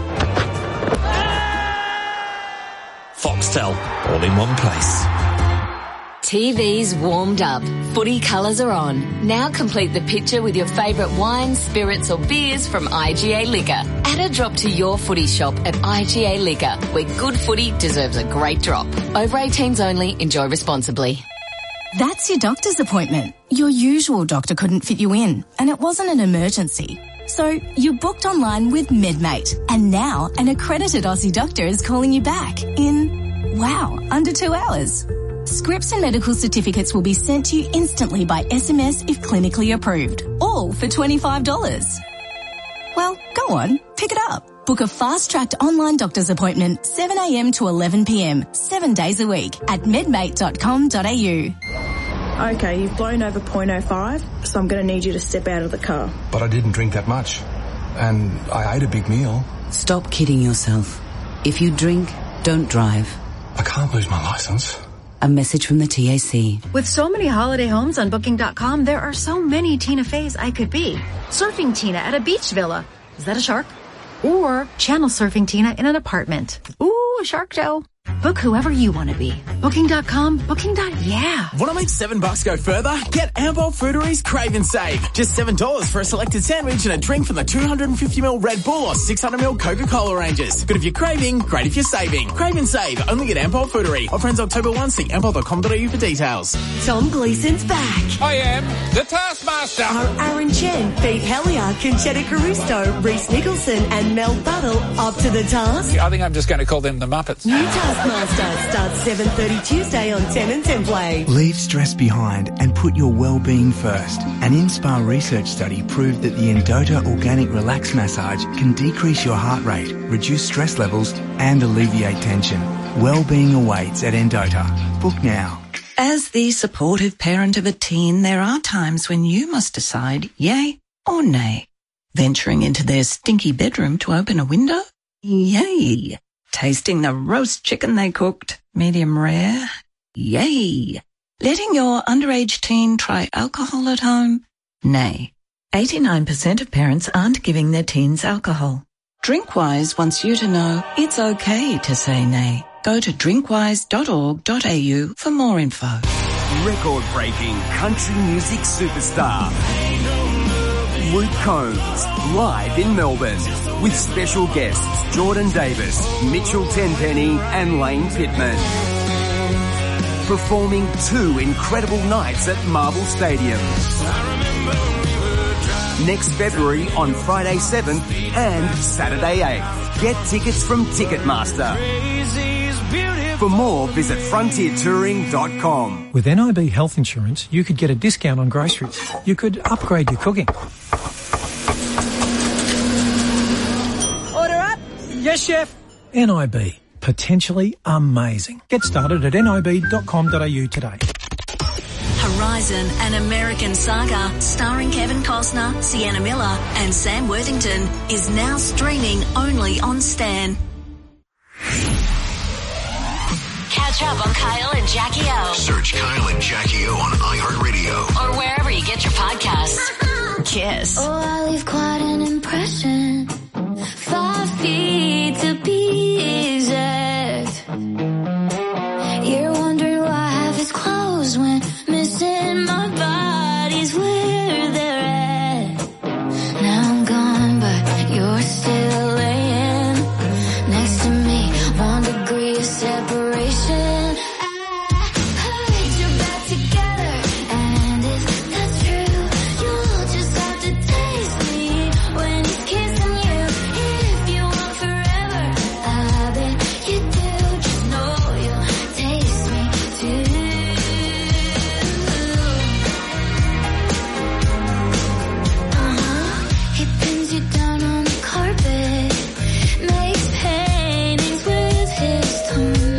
Foxtel, all in one place. T V's warmed up. Footy colours are on. Now complete the picture with your favourite wines, spirits or beers from I G A Liquor. Add a drop to your footy shop at I G A Liquor, where good footy deserves a great drop. Over eighteens only. Enjoy responsibly. That's your doctor's appointment. Your usual doctor couldn't fit you in, and it wasn't an emergency. So you booked online with MedMate, and now an accredited Aussie doctor is calling you back in, wow, under two hours. Scripts and medical certificates will be sent to you instantly by S M S if clinically approved, all for twenty-five dollars. Well, go on, pick it up. Book a fast-tracked online doctor's appointment seven a m to eleven p m, seven days a week at medmate dot com dot a u. Okay, you've blown over point oh five, so I'm going to need you to step out of the car. But I didn't drink that much. And I ate a big meal. Stop kidding yourself. If you drink, don't drive. I can't lose my license. A message from the T A C. With so many holiday homes on booking dot com, there are so many Tina Feys I could be. Surfing Tina at a beach villa. Is that a shark? Or channel surfing Tina in an apartment. Ooh, a shark show. Book whoever you want to be. Booking dot com, booking. Yeah. Want to make seven bucks go further? Get Ampol Foodery's Crave and Save. Just seven dollars for a selected sandwich and a drink from the two hundred fifty milliliter Red Bull or six hundred milliliter Coca-Cola ranges. Good if you're craving, great if you're saving. Crave and Save, only at Ampol Foodery. Offer ends October first. See ampol dot com dot a u for details. Tom Gleason's back. I am the Taskmaster. Are Aaron Chen, Pete Hellier, Conchetta Caruso, Reese Nicholson and Mel Buttle up to the task? I think I'm just going to call them the Muppets. New Taskmaster starts seven thirty Tuesday on ten and ten Play. Leave stress behind and put your well-being first. An InSpa research study proved that the Endota Organic Relax Massage can decrease your heart rate, reduce stress levels and alleviate tension. Well-being awaits at Endota. Book now. As the supportive parent of a teen, there are times when you must decide yay or nay. Venturing into their stinky bedroom to open a window? Yay. Tasting the roast chicken they cooked, medium rare? Yay. Letting your underage teen try alcohol at home? Nay. eighty-nine percent of parents aren't giving their teens alcohol. Drinkwise wants you to know it's okay to say nay. Go to drinkwise dot org dot a u for more info. Record-breaking country music superstar Luke Combs, live in Melbourne, with special guests Jordan Davis, Mitchell Tenpenny and Lane Pittman. Performing two incredible nights at Marvel Stadium. Next February on Friday seventh and Saturday eighth. Get tickets from Ticketmaster. For more, visit frontier touring dot com. With N I B Health Insurance, you could get a discount on groceries. You could upgrade your cooking. Order up. Yes, chef. N I B. Potentially amazing. Get started at N I B dot com dot a u today. Horizon, an American saga starring Kevin Costner, Sienna Miller and Sam Worthington is now streaming only on Stan. Catch up on Kyle and Jackie O. Search Kyle and Jackie O on iHeartRadio. Or wherever you get your podcasts. Kiss. Oh, I leave quite an impression. Five feet to be exact. You're wondering why I have his clothes when missing my body's where they're at. Now I'm gone, but you're still laying next to me. One degree of separation. I put you back together, and if that's true, you'll just have to taste me when he's kissing you. If you want forever, I bet you do. Just know you'll taste me too. Uh-huh. He pins you down on the carpet, makes paintings with his tongue.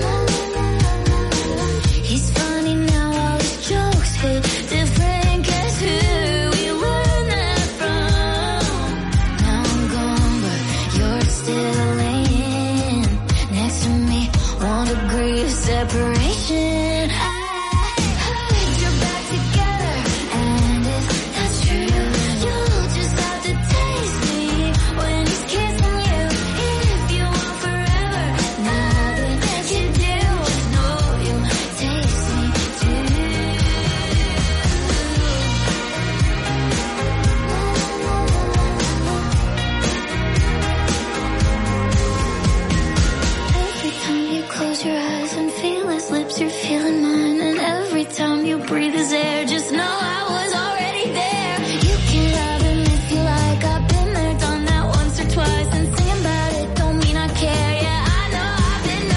He's funny now, all his jokes hit different. Guess who we learned that from? Now I'm gone, but you're still laying next to me. One degree of separation. I put you back together, and if that's true, you'll just have to taste me when he's kissing you. If you want forever, now that you do, just know you'll taste me too. Every time you close your eyes and feel his lips, you're feeling mine. And every time you breathe his air, just know I was already there. You can love him if you like. I've been there, done that once or twice. And singing about it don't mean I care. Yeah, I know I've been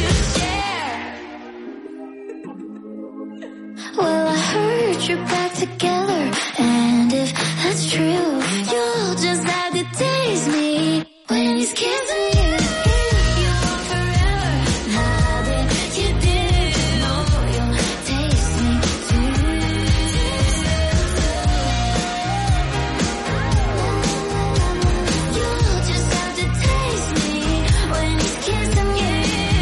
known to share. Well, I heard you're back together, and if that's true, you'll just have to taste me when he's kissing you. If you want forever, now that you do, know you'll taste me too. You'll just have to taste me when he's kissing you.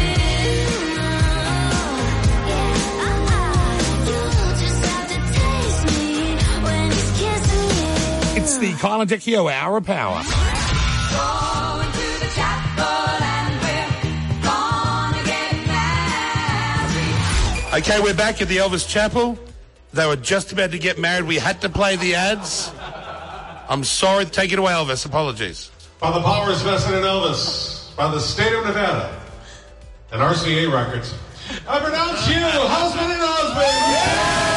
Yeah, uh-uh. You'll just have to taste me when he's kissing you. It's the Kyle and Jackie O Hour of Power. Going to the chapel and we're gonna get Okay, we're back at the Elvis Chapel. They were just about to get married. We had to play the ads. I'm sorry. Take it away, Elvis. Apologies. By the powers vested in Elvis, by the state of Nevada, and R C A Records, I pronounce you husband and husband. Yeah!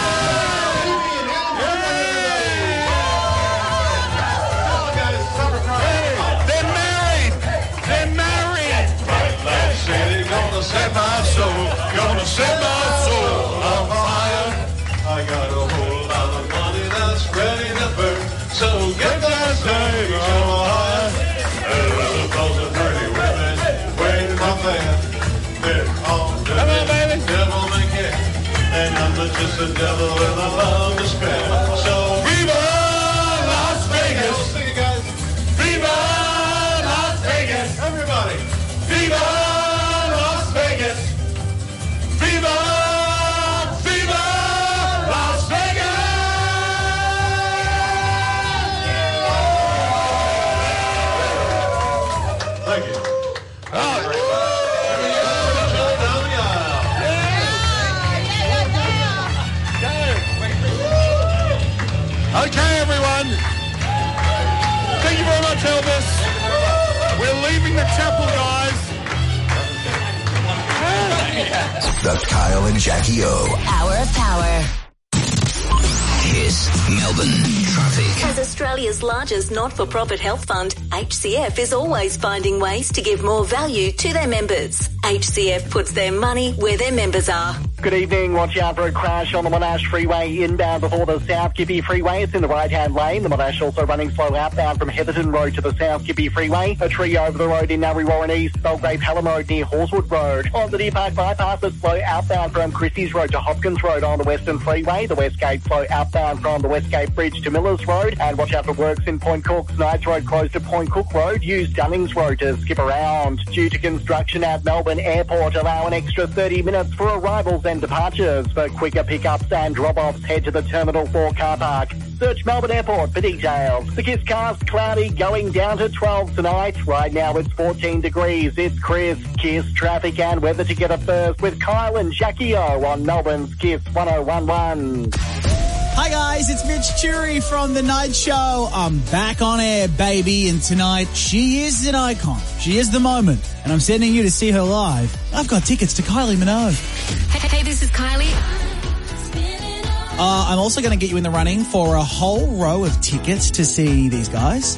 Gonna set my soul, gonna set my soul on fire. I got a whole lot of money that's ready to burn, so get that stage on high. There's a thousand pretty women waiting up there. They're all dirty, devil may care, and I'm just a devil with a love to spare. So Viva Las Vegas! Sing it, guys. Viva Las Vegas! Everybody! Viva! Vegas. Viva! Viva Las Vegas! Thank you. Oh. Okay, everyone. Thank you very much, Elvis. We're leaving the chapel, guys. The Kyle and Jackie O. Hour of Power. Kiss Melbourne Traffic. As Australia's largest not-for-profit health fund, H C F is always finding ways to give more value to their members. H C F puts their money where their members are. Good evening. Watch out for a crash on the Monash Freeway inbound before the South Gippy Freeway. It's in the right-hand lane. The Monash also running slow outbound from Heatherton Road to the South Gippy Freeway. A tree over the road in Narre Warren East. Belgrave Pelham Road near Horswood Road. On the Deer Park bypass, it's slow outbound from Christie's Road to Hopkins Road on the Western Freeway. The Westgate slow outbound from the Westgate Bridge to Millers Road. And watch out for works in Point Cook. Knights Road closed to Point Cook Road. Use Dunnings Road to skip around. Due to construction at Melbourne Airport, allow an extra thirty minutes for arrivals and departures. For quicker pickups and drop-offs, head to the Terminal four car park. Search Melbourne Airport for details. The Kiss cast cloudy, going down to twelve tonight. Right now it's fourteen degrees. It's Chris. Kiss traffic and weather together first with Kyle and Jackie O on Melbourne's Kiss one oh one one. Hi guys, it's Mitch Churi from The Night Show. I'm back on air, baby, and tonight she is an icon. She is the moment, and I'm sending you to see her live. I've got tickets to Kylie Minogue. Hey, hey, this is Kylie. Uh, I'm also going to get you in the running for a whole row of tickets to see these guys.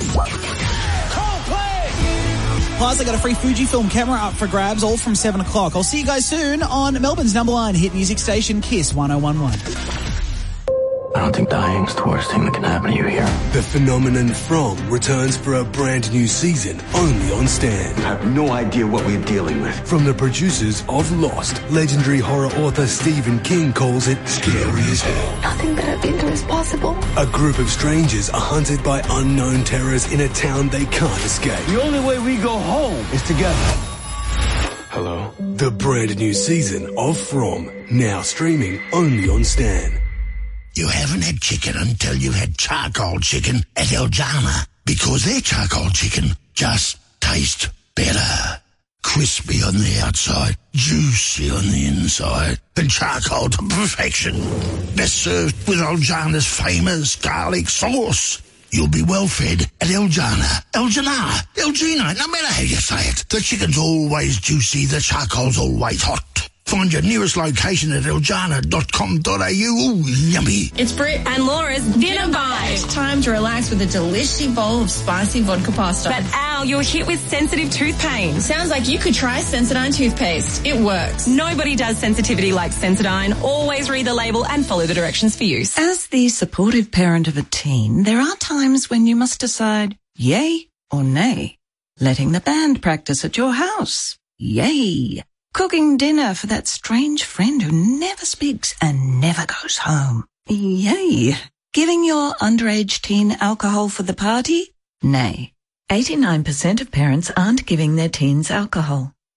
Plus, I got a free Fujifilm camera up for grabs, all from seven o'clock. I'll see you guys soon on Melbourne's number one hit music station, Kiss one oh one one. I don't think dying's the worst thing that can happen to you here. The phenomenon From returns for a brand new season, only on Stan. I have no idea what we're dealing with. From the producers of Lost, legendary horror author Stephen King calls it scary as hell. Nothing that I've been through is possible. A group of strangers are hunted by unknown terrors in a town they can't escape. The only way we go home is together. Hello? The brand new season of From, now streaming only on Stan. You haven't had chicken until you've had charcoal chicken at El Jana, because their charcoal chicken just tastes better. Crispy on the outside, juicy on the inside, and charcoal to perfection. They're served with El Jana's famous garlic sauce. You'll be well fed at El Jana, El Jana, El Gina, no matter how you say it. The chicken's always juicy, the charcoal's always hot. Find your nearest location at eljana dot com dot a u. Ooh, yummy. It's Britt and Laura's Dinner Bite. Time to relax with a delicious bowl of spicy vodka pasta. But Al, you're hit with sensitive tooth pain. Sounds like you could try Sensodyne toothpaste. It works. Nobody does sensitivity like Sensodyne. Always read the label and follow the directions for use. As the supportive parent of a teen, there are times when you must decide yay or nay. Letting the band practice at your house. Yay. Cooking dinner for that strange friend who never speaks and never goes home. Yay. Giving your underage teen alcohol for the party? Nay. eighty-nine percent of parents aren't giving their teens alcohol.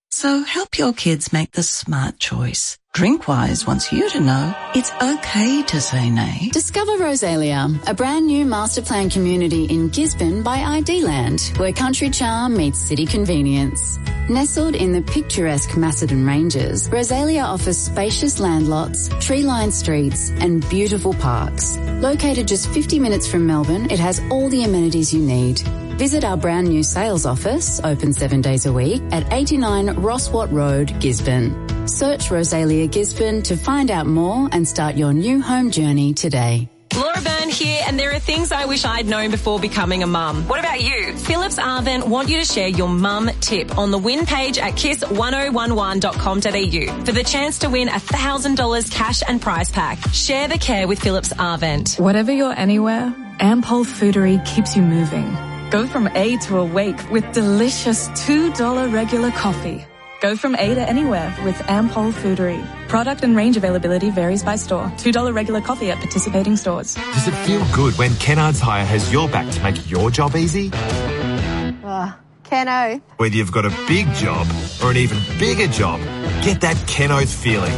So help your kids make the smart choice. Drinkwise wants you to know it's okay to say nay. Discover Rosalia, a brand new master plan community in Gisborne by I D Land, where country charm meets city convenience. Nestled in the picturesque Macedon Ranges, Rosalia offers spacious land lots, tree-lined streets and beautiful parks. Located just fifty minutes from Melbourne, it has all the amenities you need. Visit our brand new sales office, open seven days a week, at eighty-nine Rosswatt Road, Gisborne. Search Rosalia Gisborne to find out more and start your new home journey today. Laura Byrne here, and there are things I wish I'd known before becoming a mum. What about you? Phillips Arvin want you to share your mum tip on the win page at kiss one oh one one dot com dot a u for the chance to win one thousand dollars cash and prize pack. Share the care with Phillips Arvent. Whatever you're anywhere, Ampol Foodery keeps you moving. Go from A to awake with delicious two dollars regular coffee. Go from A to anywhere with Ampol Foodery. Product and range availability varies by store. two dollars regular coffee at participating stores. Does it feel good when Kennards Hire has your back to make your job easy? Uh, Ken-O. Whether you've got a big job or an even bigger job, get that Ken-Oath feeling.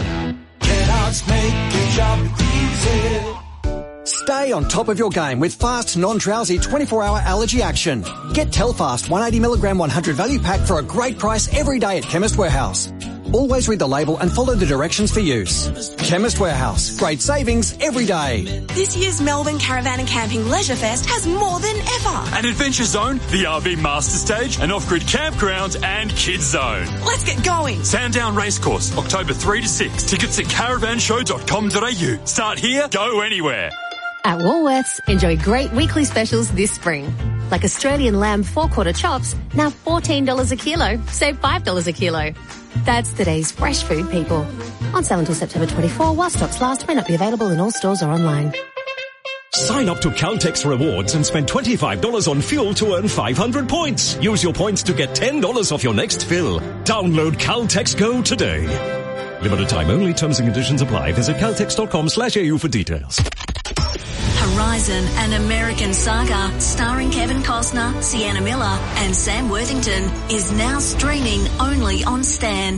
Kennards make your job easy. Stay on top of your game with fast, non-drowsy twenty-four hour allergy action. Get Telfast one hundred eighty milligram one hundred value pack for a great price every day at Chemist Warehouse. Always read the label and follow the directions for use. Chemist Warehouse. Great savings every day. This year's Melbourne Caravan and Camping Leisure Fest has more than ever. An adventure zone, the R V Master Stage, an off-grid campground and kids zone. Let's get going. Sandown Racecourse, October third to sixth. Tickets at caravan show dot com dot a u. Start here, go anywhere. At Woolworths, enjoy great weekly specials this spring. Like Australian lamb four-quarter chops, now fourteen dollars a kilo, save five dollars a kilo. That's today's fresh food, people. On sale until September twenty-fourth, while stocks last, may not be available in all stores or online. Sign up to Caltex Rewards and spend twenty-five dollars on fuel to earn five hundred points. Use your points to get ten dollars off your next fill. Download Caltex Go today. Limited time only. Terms and conditions apply. Visit caltex dot com slash a u for details. Horizon, an American saga starring Kevin Costner, Sienna Miller and Sam Worthington, is now streaming only on Stan.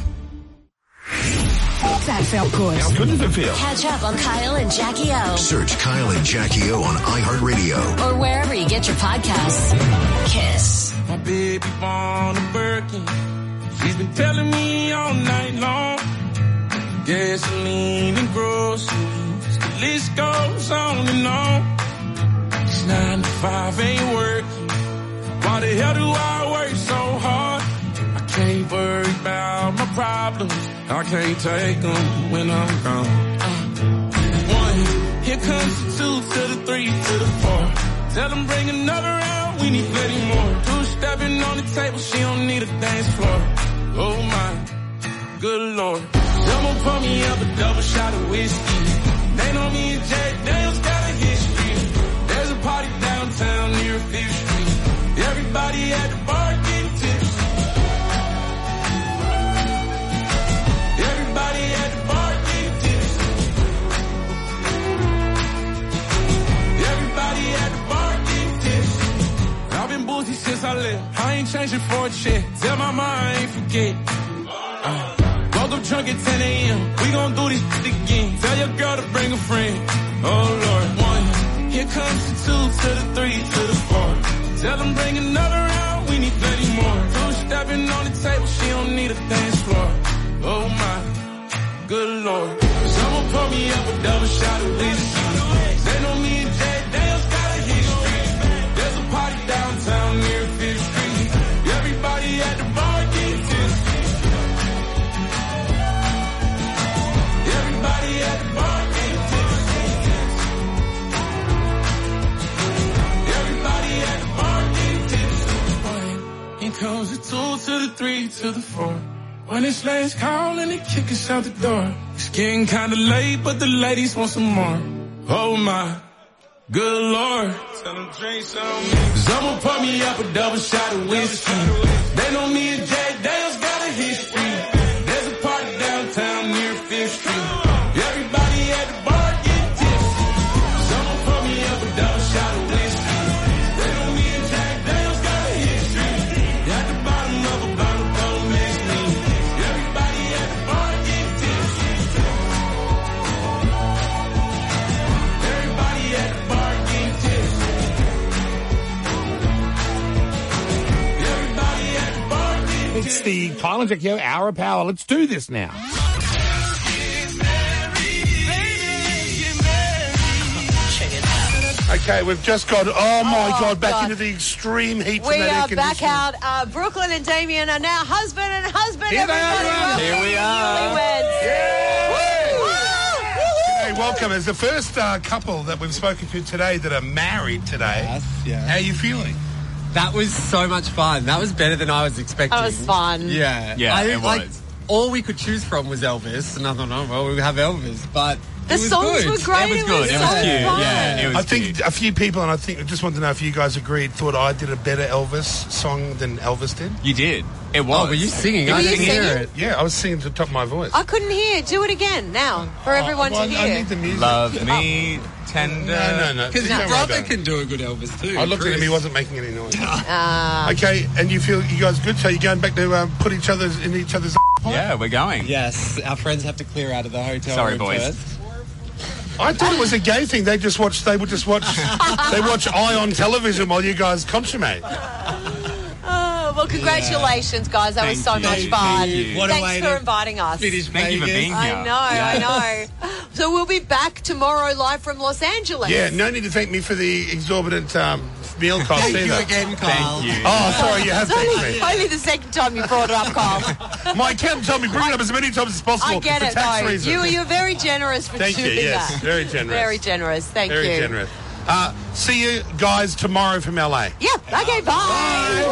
That felt good. How good did it feel? Catch up on Kyle and Jackie O. Search Kyle and Jackie O on iHeartRadio. Or wherever you get your podcasts. Kiss. My baby born a Birkin. She's been telling me all night long. Gasoline and groceries. The list goes on and on. It's nine to five ain't working. Why the hell do I work so hard? I can't worry about my problems. I can't take them when I'm gone. Uh, one, here comes the two to the three to the four. Tell them bring another round, we need plenty more. Two stepping on the table, she don't need a dance floor. Oh my, good Lord. Someone pour me up a double shot of whiskey. They know me and Jack Daniels got a history. There's a party downtown near Fifth Street. Everybody at the bar getting tipsy. Everybody at the bar getting tipsy. Everybody at the bar getting tipsy. I've been boozy since I left. I ain't changing for a check. Tell my mom I ain't forget. Uh, woke up drunk at ten a.m. We gon' do this again. Tell your girl to bring a friend. Oh Lord, one. Here comes the two to the three to the four. Tell them bring another round. We need plenty more. Two stepping on the table. She don't need a dance floor. Oh my, good Lord. Someone pour me up a double shot of whiskey. They know me and Jack Daniels got a history. There's a party downtown near Fifth Street. Everybody at the bar getting tipsy. Everybody at the bar getting tipsy. Everybody at the bar getting tipsy. Here comes the two to the three to the four. When it's last call and they kick us out the door. It's getting kinda late, but the ladies want some more. Oh my, good Lord. Tell them drink some. Someone pour me up a double shot of whiskey. They know me and Jack Daniels got a history. There's a party downtown near Fifth Street. Everybody at the bar getting tipsy. Someone pour me up a double shot of whiskey. They know me and Jack Daniels got a history. At the bottom of a bottle, don't miss me. It's the Kyle and Jackie O Hour of Power. Let's do this now. Okay, we've just got, oh my Oh, God, back God. into the extreme heat We from that air are back conditioning. out. Uh, Brooklyn and Damien are now husband and husband. Here they Everybody, are. welcome Here we to are. Newlyweds. Hey, welcome as the first uh, couple that we've spoken to today that are married today. Yes, yeah. How are you feeling? That was so much fun. That was better than I was expecting. That was fun. Yeah. Yeah, I, it like, was. all we could choose from was Elvis, and I thought, oh, well, we'll have Elvis, but The it was songs good. were great. It was good. It was so cute. fun. Yeah, it was I think cute. a few people, and I think I just want to know if you guys agreed, thought I did a better Elvis song than Elvis did. You did. It was. Oh, were you singing? Were I you didn't hear singing? it. Yeah, I was singing to the top of my voice. I couldn't hear. Do it again now for everyone well, to I hear. need the music. Love me tender. No, no, no. Because Don't your worry brother about it. can do a good Elvis too. I looked at him, Chris. he wasn't making any noise. Ah. Okay, and you feel you guys good? So you're going back to um, put each other's in each other's. Yeah, we're going. Yes, our friends have to clear out of the hotel Sorry, room boys. first. I thought it was a gay thing. They just watch. They would just watch. They watch Eye on television while you guys consummate. Oh, well, congratulations, guys. That was so Thank much you. fun. Thank you. What a Thanks way for to inviting us. Finish Thank you for Vegas. being here. I know, I know. So we'll be back tomorrow live from Los Angeles. Yeah, no need to thank me for the exorbitant um, meal cost Thank either. you again, Carl. Thank you. Oh, sorry, you have It's thanked only, me. only the second time you brought it up, Carl. My accountant told me bring it up as many times as possible I get for it, tax though. reasons. You, you're very generous for Thank you, doing yes, that. very generous. Very generous. Thank Very you. generous. Uh, see you guys tomorrow from L A. Yeah, okay, bye.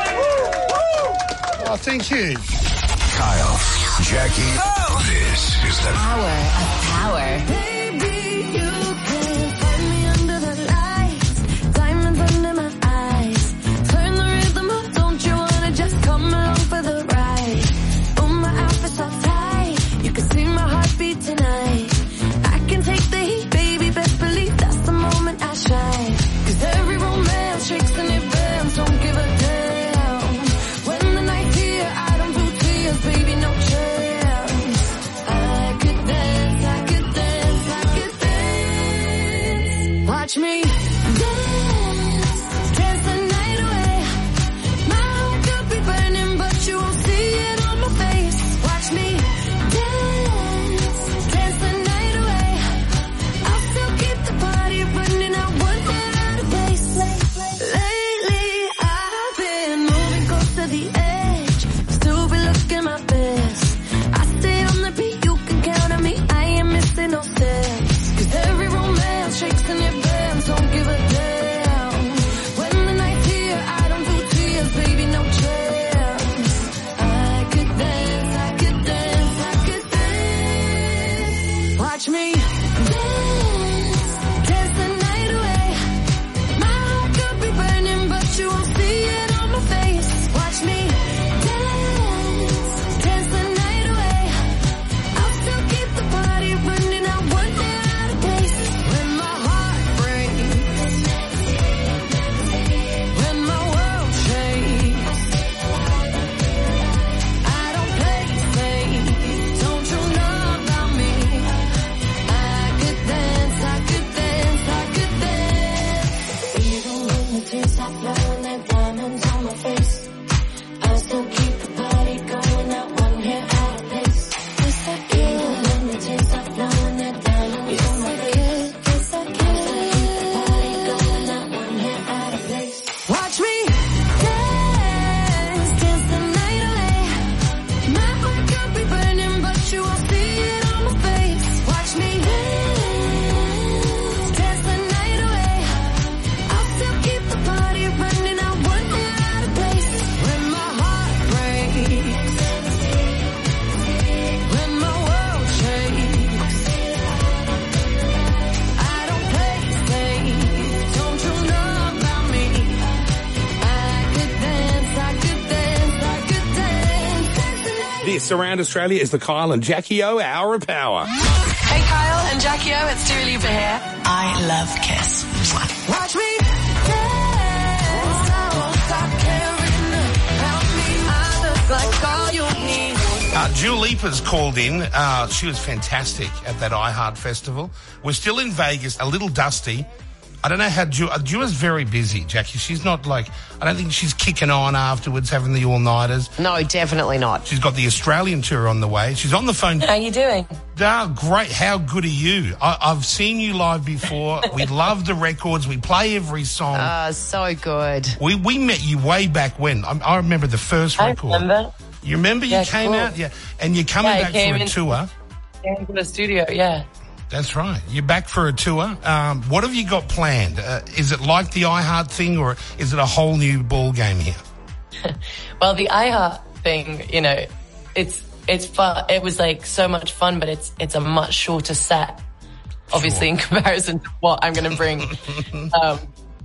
Oh, thank you. Kyle, Jackie, oh. This is the Hour of Power. Baby, you can find me under the lights, diamonds under my eyes. Turn the rhythm up, don't you wanna just come along for the ride? Oh, my outfit's so tight, you can see my heartbeat tonight. I can take the heat, baby, best believe that's the moment I shine. 'Cause every romance shakes and it bends, don't give a damn. When the night's here, I don't do tears, baby, no chance. I could dance, I could dance, I could dance. Watch me dance, dance the night away. My heart could be burning, but you won't see it on my face. Watch me dance, dance the night away. I'll still keep the party running, I won't get out of place. Lately, I've been moving close to the edge, still be looking my best. I stay on the beat, you can count on me, I ain't missing no steps. 'Cause every romance shakes and it bends, don't give a damn. When the night's here, I don't do tears, baby, no chance. I could dance, I could dance, I could dance. Watch me dance, dance the night away. My heart could be burning, but you won't see it on my face. Watch me dance, dance the night away. I'll still keep the party running, I won't get out of place. When my heart breaks, when my world shakes, I don't play safe, don't you know about me? I could dance, I could dance, I could dance. Even when the tears stop flowing, there are diamonds on my face. I still keep the party going, not one hair out of place. Yes, I can. Even when the tears stop flowing, there are diamonds on my face. Yes, I can. I still keep the party going, not one hair out of place. Watch me dance, dance the night away. My heart could be burning, but you won't see it on my face. Watch me dance, dance the night away. I'll still keep the party running, I won't get out of place. When my heart breaks, when my world shakes, I don't play safe, don't you know about me? I could dance, I could dance, I could dance, dance the night. This around Australia is the Kyle and Jackie O Hour of Power. Hey Kyle and Jackie O, it's Dua Lipa here. I love Kiss. Watch me dance, I won't stop caring about me. I look like all you need. Uh, Dua Lipa's called in. Uh, she was fantastic at that iHeart Festival. We're still in Vegas, a little dusty. I don't know how Dua, Dua's very busy, Jackie. She's not like, I don't think she's kicking on afterwards, having the all-nighters. No, definitely not. She's got the Australian tour on the way. She's on the phone. How you doing? Oh, great. How good are you? I, I've seen you live before. We love the records. We play every song. Uh, so good. We we met you way back when. I, I remember the first I record. remember. You remember you Yeah, came cool. out? Yeah. And you're coming Yeah, I back came for a in- tour. Came into the studio, yeah. That's right. You're back for a tour. Um, what have you got planned? Uh, is it like the iHeart thing, or is it a whole new ball game here? Well, the iHeart thing, you know, it's it's fun. It was like so much fun, but it's it's a much shorter set, obviously in comparison to what I'm going to bring um,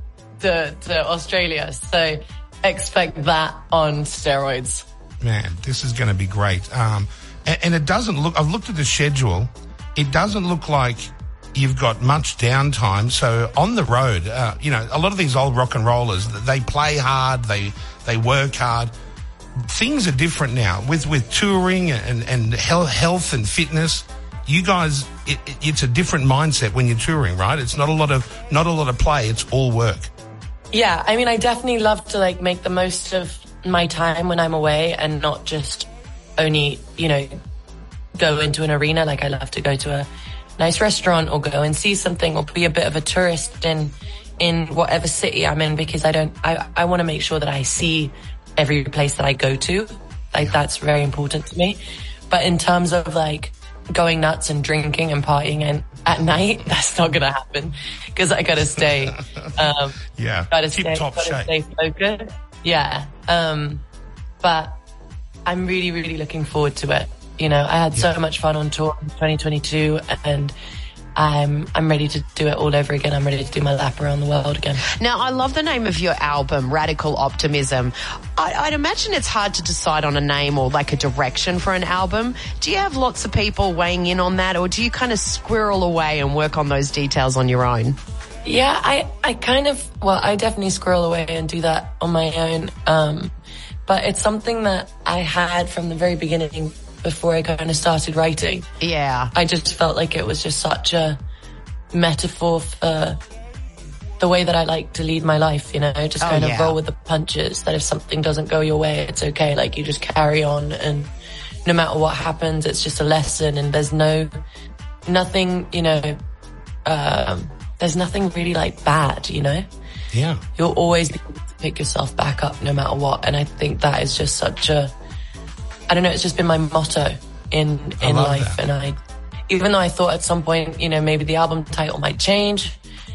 to to Australia. So expect that on steroids. Man, this is going to be great. Um, and, and it doesn't look. I've looked at the schedule. It doesn't look like you've got much downtime. So on the road, uh, you know, a lot of these old rock and rollers, they play hard, they they work hard. Things are different now with, with touring and, and health and fitness. You guys, it, it, it's a different mindset when you're touring, right? It's not a lot of not a lot of play. It's all work. Yeah, I mean, I definitely love to like make the most of my time when I'm away and not just only, you know, go into an arena. Like I love to go to a nice restaurant or go and see something or be a bit of a tourist in in whatever city I'm in, because I don't I, I want to make sure that I see every place that I go to. Like that's very important to me. But in terms of like going nuts and drinking and partying and at night, that's not gonna happen because I gotta stay um yeah gotta tip stay, top gotta shape. stay focused. Yeah. Um but I'm really, really looking forward to it. You know, I had Yeah. so much fun on tour in twenty twenty-two and I'm I'm ready to do it all over again. I'm ready to do my lap around the world again. Now, I love the name of your album, Radical Optimism. I, I'd imagine it's hard to decide on a name or like a direction for an album. Do you have lots of people weighing in on that, or do you kind of squirrel away and work on those details on your own? Yeah, I, I kind of, well, I definitely squirrel away and do that on my own. Um, but it's something that I had from the very beginning before I kind of started writing. Yeah. I just felt like it was just such a metaphor for the way that I like to lead my life, you know, just Oh, kind of yeah. roll with the punches, that if something doesn't go your way, it's okay. Like you just carry on, and no matter what happens, it's just a lesson, and there's no, nothing, you know, um, there's nothing really like bad, you know? Yeah. You'll always be able to pick yourself back up no matter what. And I think that is just such a, I don't know, it's just been my motto in, I in love life. that. And I, even though I thought at some point, you know, maybe the album title might change,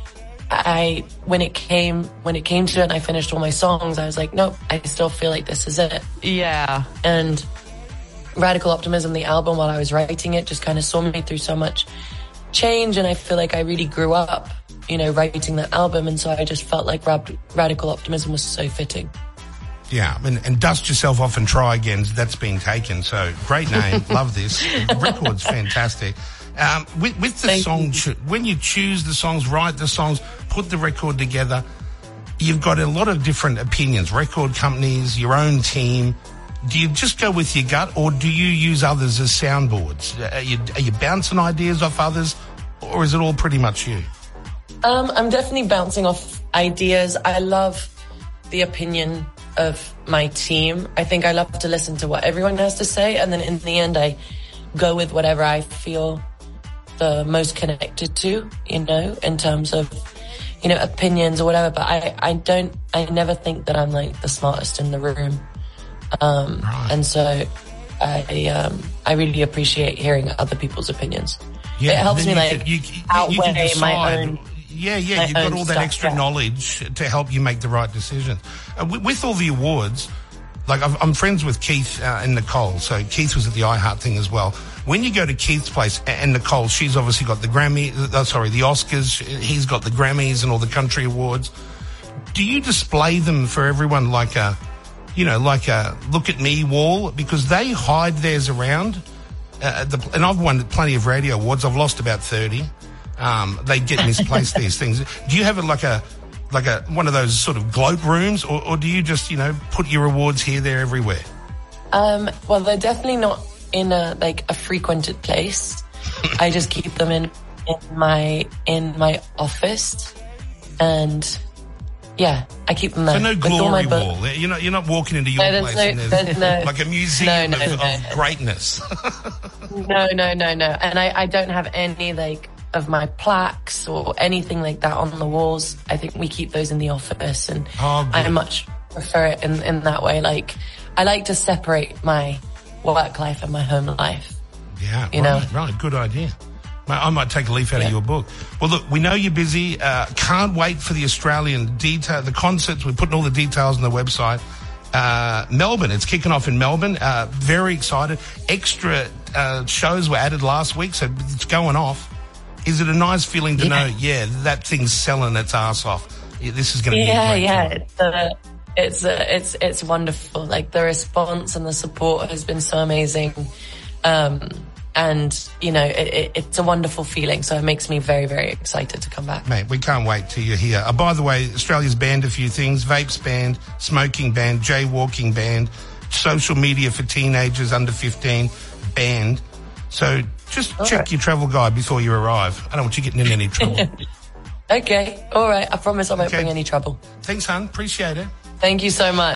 I, when it came, when it came to it and I finished all my songs, I was like, nope, I still feel like this is it. Yeah. And Radical Optimism, the album, while I was writing it, just kind of saw me through so much change, and I feel like I really grew up, you know, writing that album, and so I just felt like Rad- Radical Optimism was so fitting. Yeah, and, and Dust Yourself Off and Try Again, that's being taken. So, great name. Love this. The record's fantastic. Um, with, with the Thank song, you. cho- when you choose the songs, write the songs, put the record together, you've got a lot of different opinions, record companies, your own team. Do you just go with your gut, or do you use others as soundboards? Are you, are you bouncing ideas off others, or is it all pretty much you? Um, I'm definitely bouncing off ideas. I love the opinion of my team. I think I love to listen to what everyone has to say, and then in the end I go with whatever I feel the most connected to, you know, in terms of, you know, opinions or whatever. But I, I don't, I never think that I'm like the smartest in the room. Um, Right. and so I, um, I really appreciate hearing other people's opinions. Yeah, It helps then me you like can- you, you, you outweigh can my decide. own. Yeah, yeah, my you've got own all that stuff, extra yeah. knowledge to help you make the right decisions. Uh, with, with all the awards, like I've, I'm friends with Keith uh, and Nicole, so Keith was at the iHeart thing as well. When you go to Keith's place, a- and Nicole, she's obviously got the Grammy, uh, sorry, the Oscars, he's got the Grammys and all the country awards. Do you display them for everyone like a, you know, like a look at me wall? Because they hide theirs around. Uh, the, and I've won plenty of radio awards. I've lost about thirty. Um, they get misplaced, these things. Do you have it like a, like a, one of those sort of gloat rooms, or, or do you just, you know, put your awards here, there, everywhere? Um, well, they're definitely not in a, like a frequented place. I just keep them in, in my, in my office. and yeah, I keep them there. So no with all my glory book- wall. You're not, you're not walking into your No, there's place no- and there's, there's no- like a museum No, no, of, no. of greatness. No, no, no, no. And I, I don't have any, like, of my plaques or anything like that on the walls. I think we keep those in the office, and Oh, good. I much prefer it in, in that way. Like, I like to separate my work life and my home life. Yeah, You right, know? right. Good idea. Mate, I might take a leaf out of your book. Well, look, we know you're busy. Uh, can't wait for the Australian detail, the concerts. We're putting all the details on the website. Uh, Melbourne, it's kicking off in Melbourne. Uh, very excited. Extra uh, shows were added last week, so it's going off. Is it a nice feeling to Yeah. know, yeah, that thing's selling its ass off? Yeah, this is going to be a Yeah, great yeah. tour. It's, uh, it's, uh, it's, it's wonderful. Like, the response and the support has been so amazing. Um, and, you know, it, it, it's a wonderful feeling. So it makes me very, very excited to come back. Mate, we can't wait till you're here. Uh, by the way, Australia's banned a few things. Vapes banned, smoking banned, jaywalking banned, social media for teenagers under fifteen banned. So just All check right. your travel guide before you arrive. I don't want you getting in any trouble. Okay. All right. I promise I won't Okay. bring any trouble. Thanks, hon. Appreciate it. Thank you so much.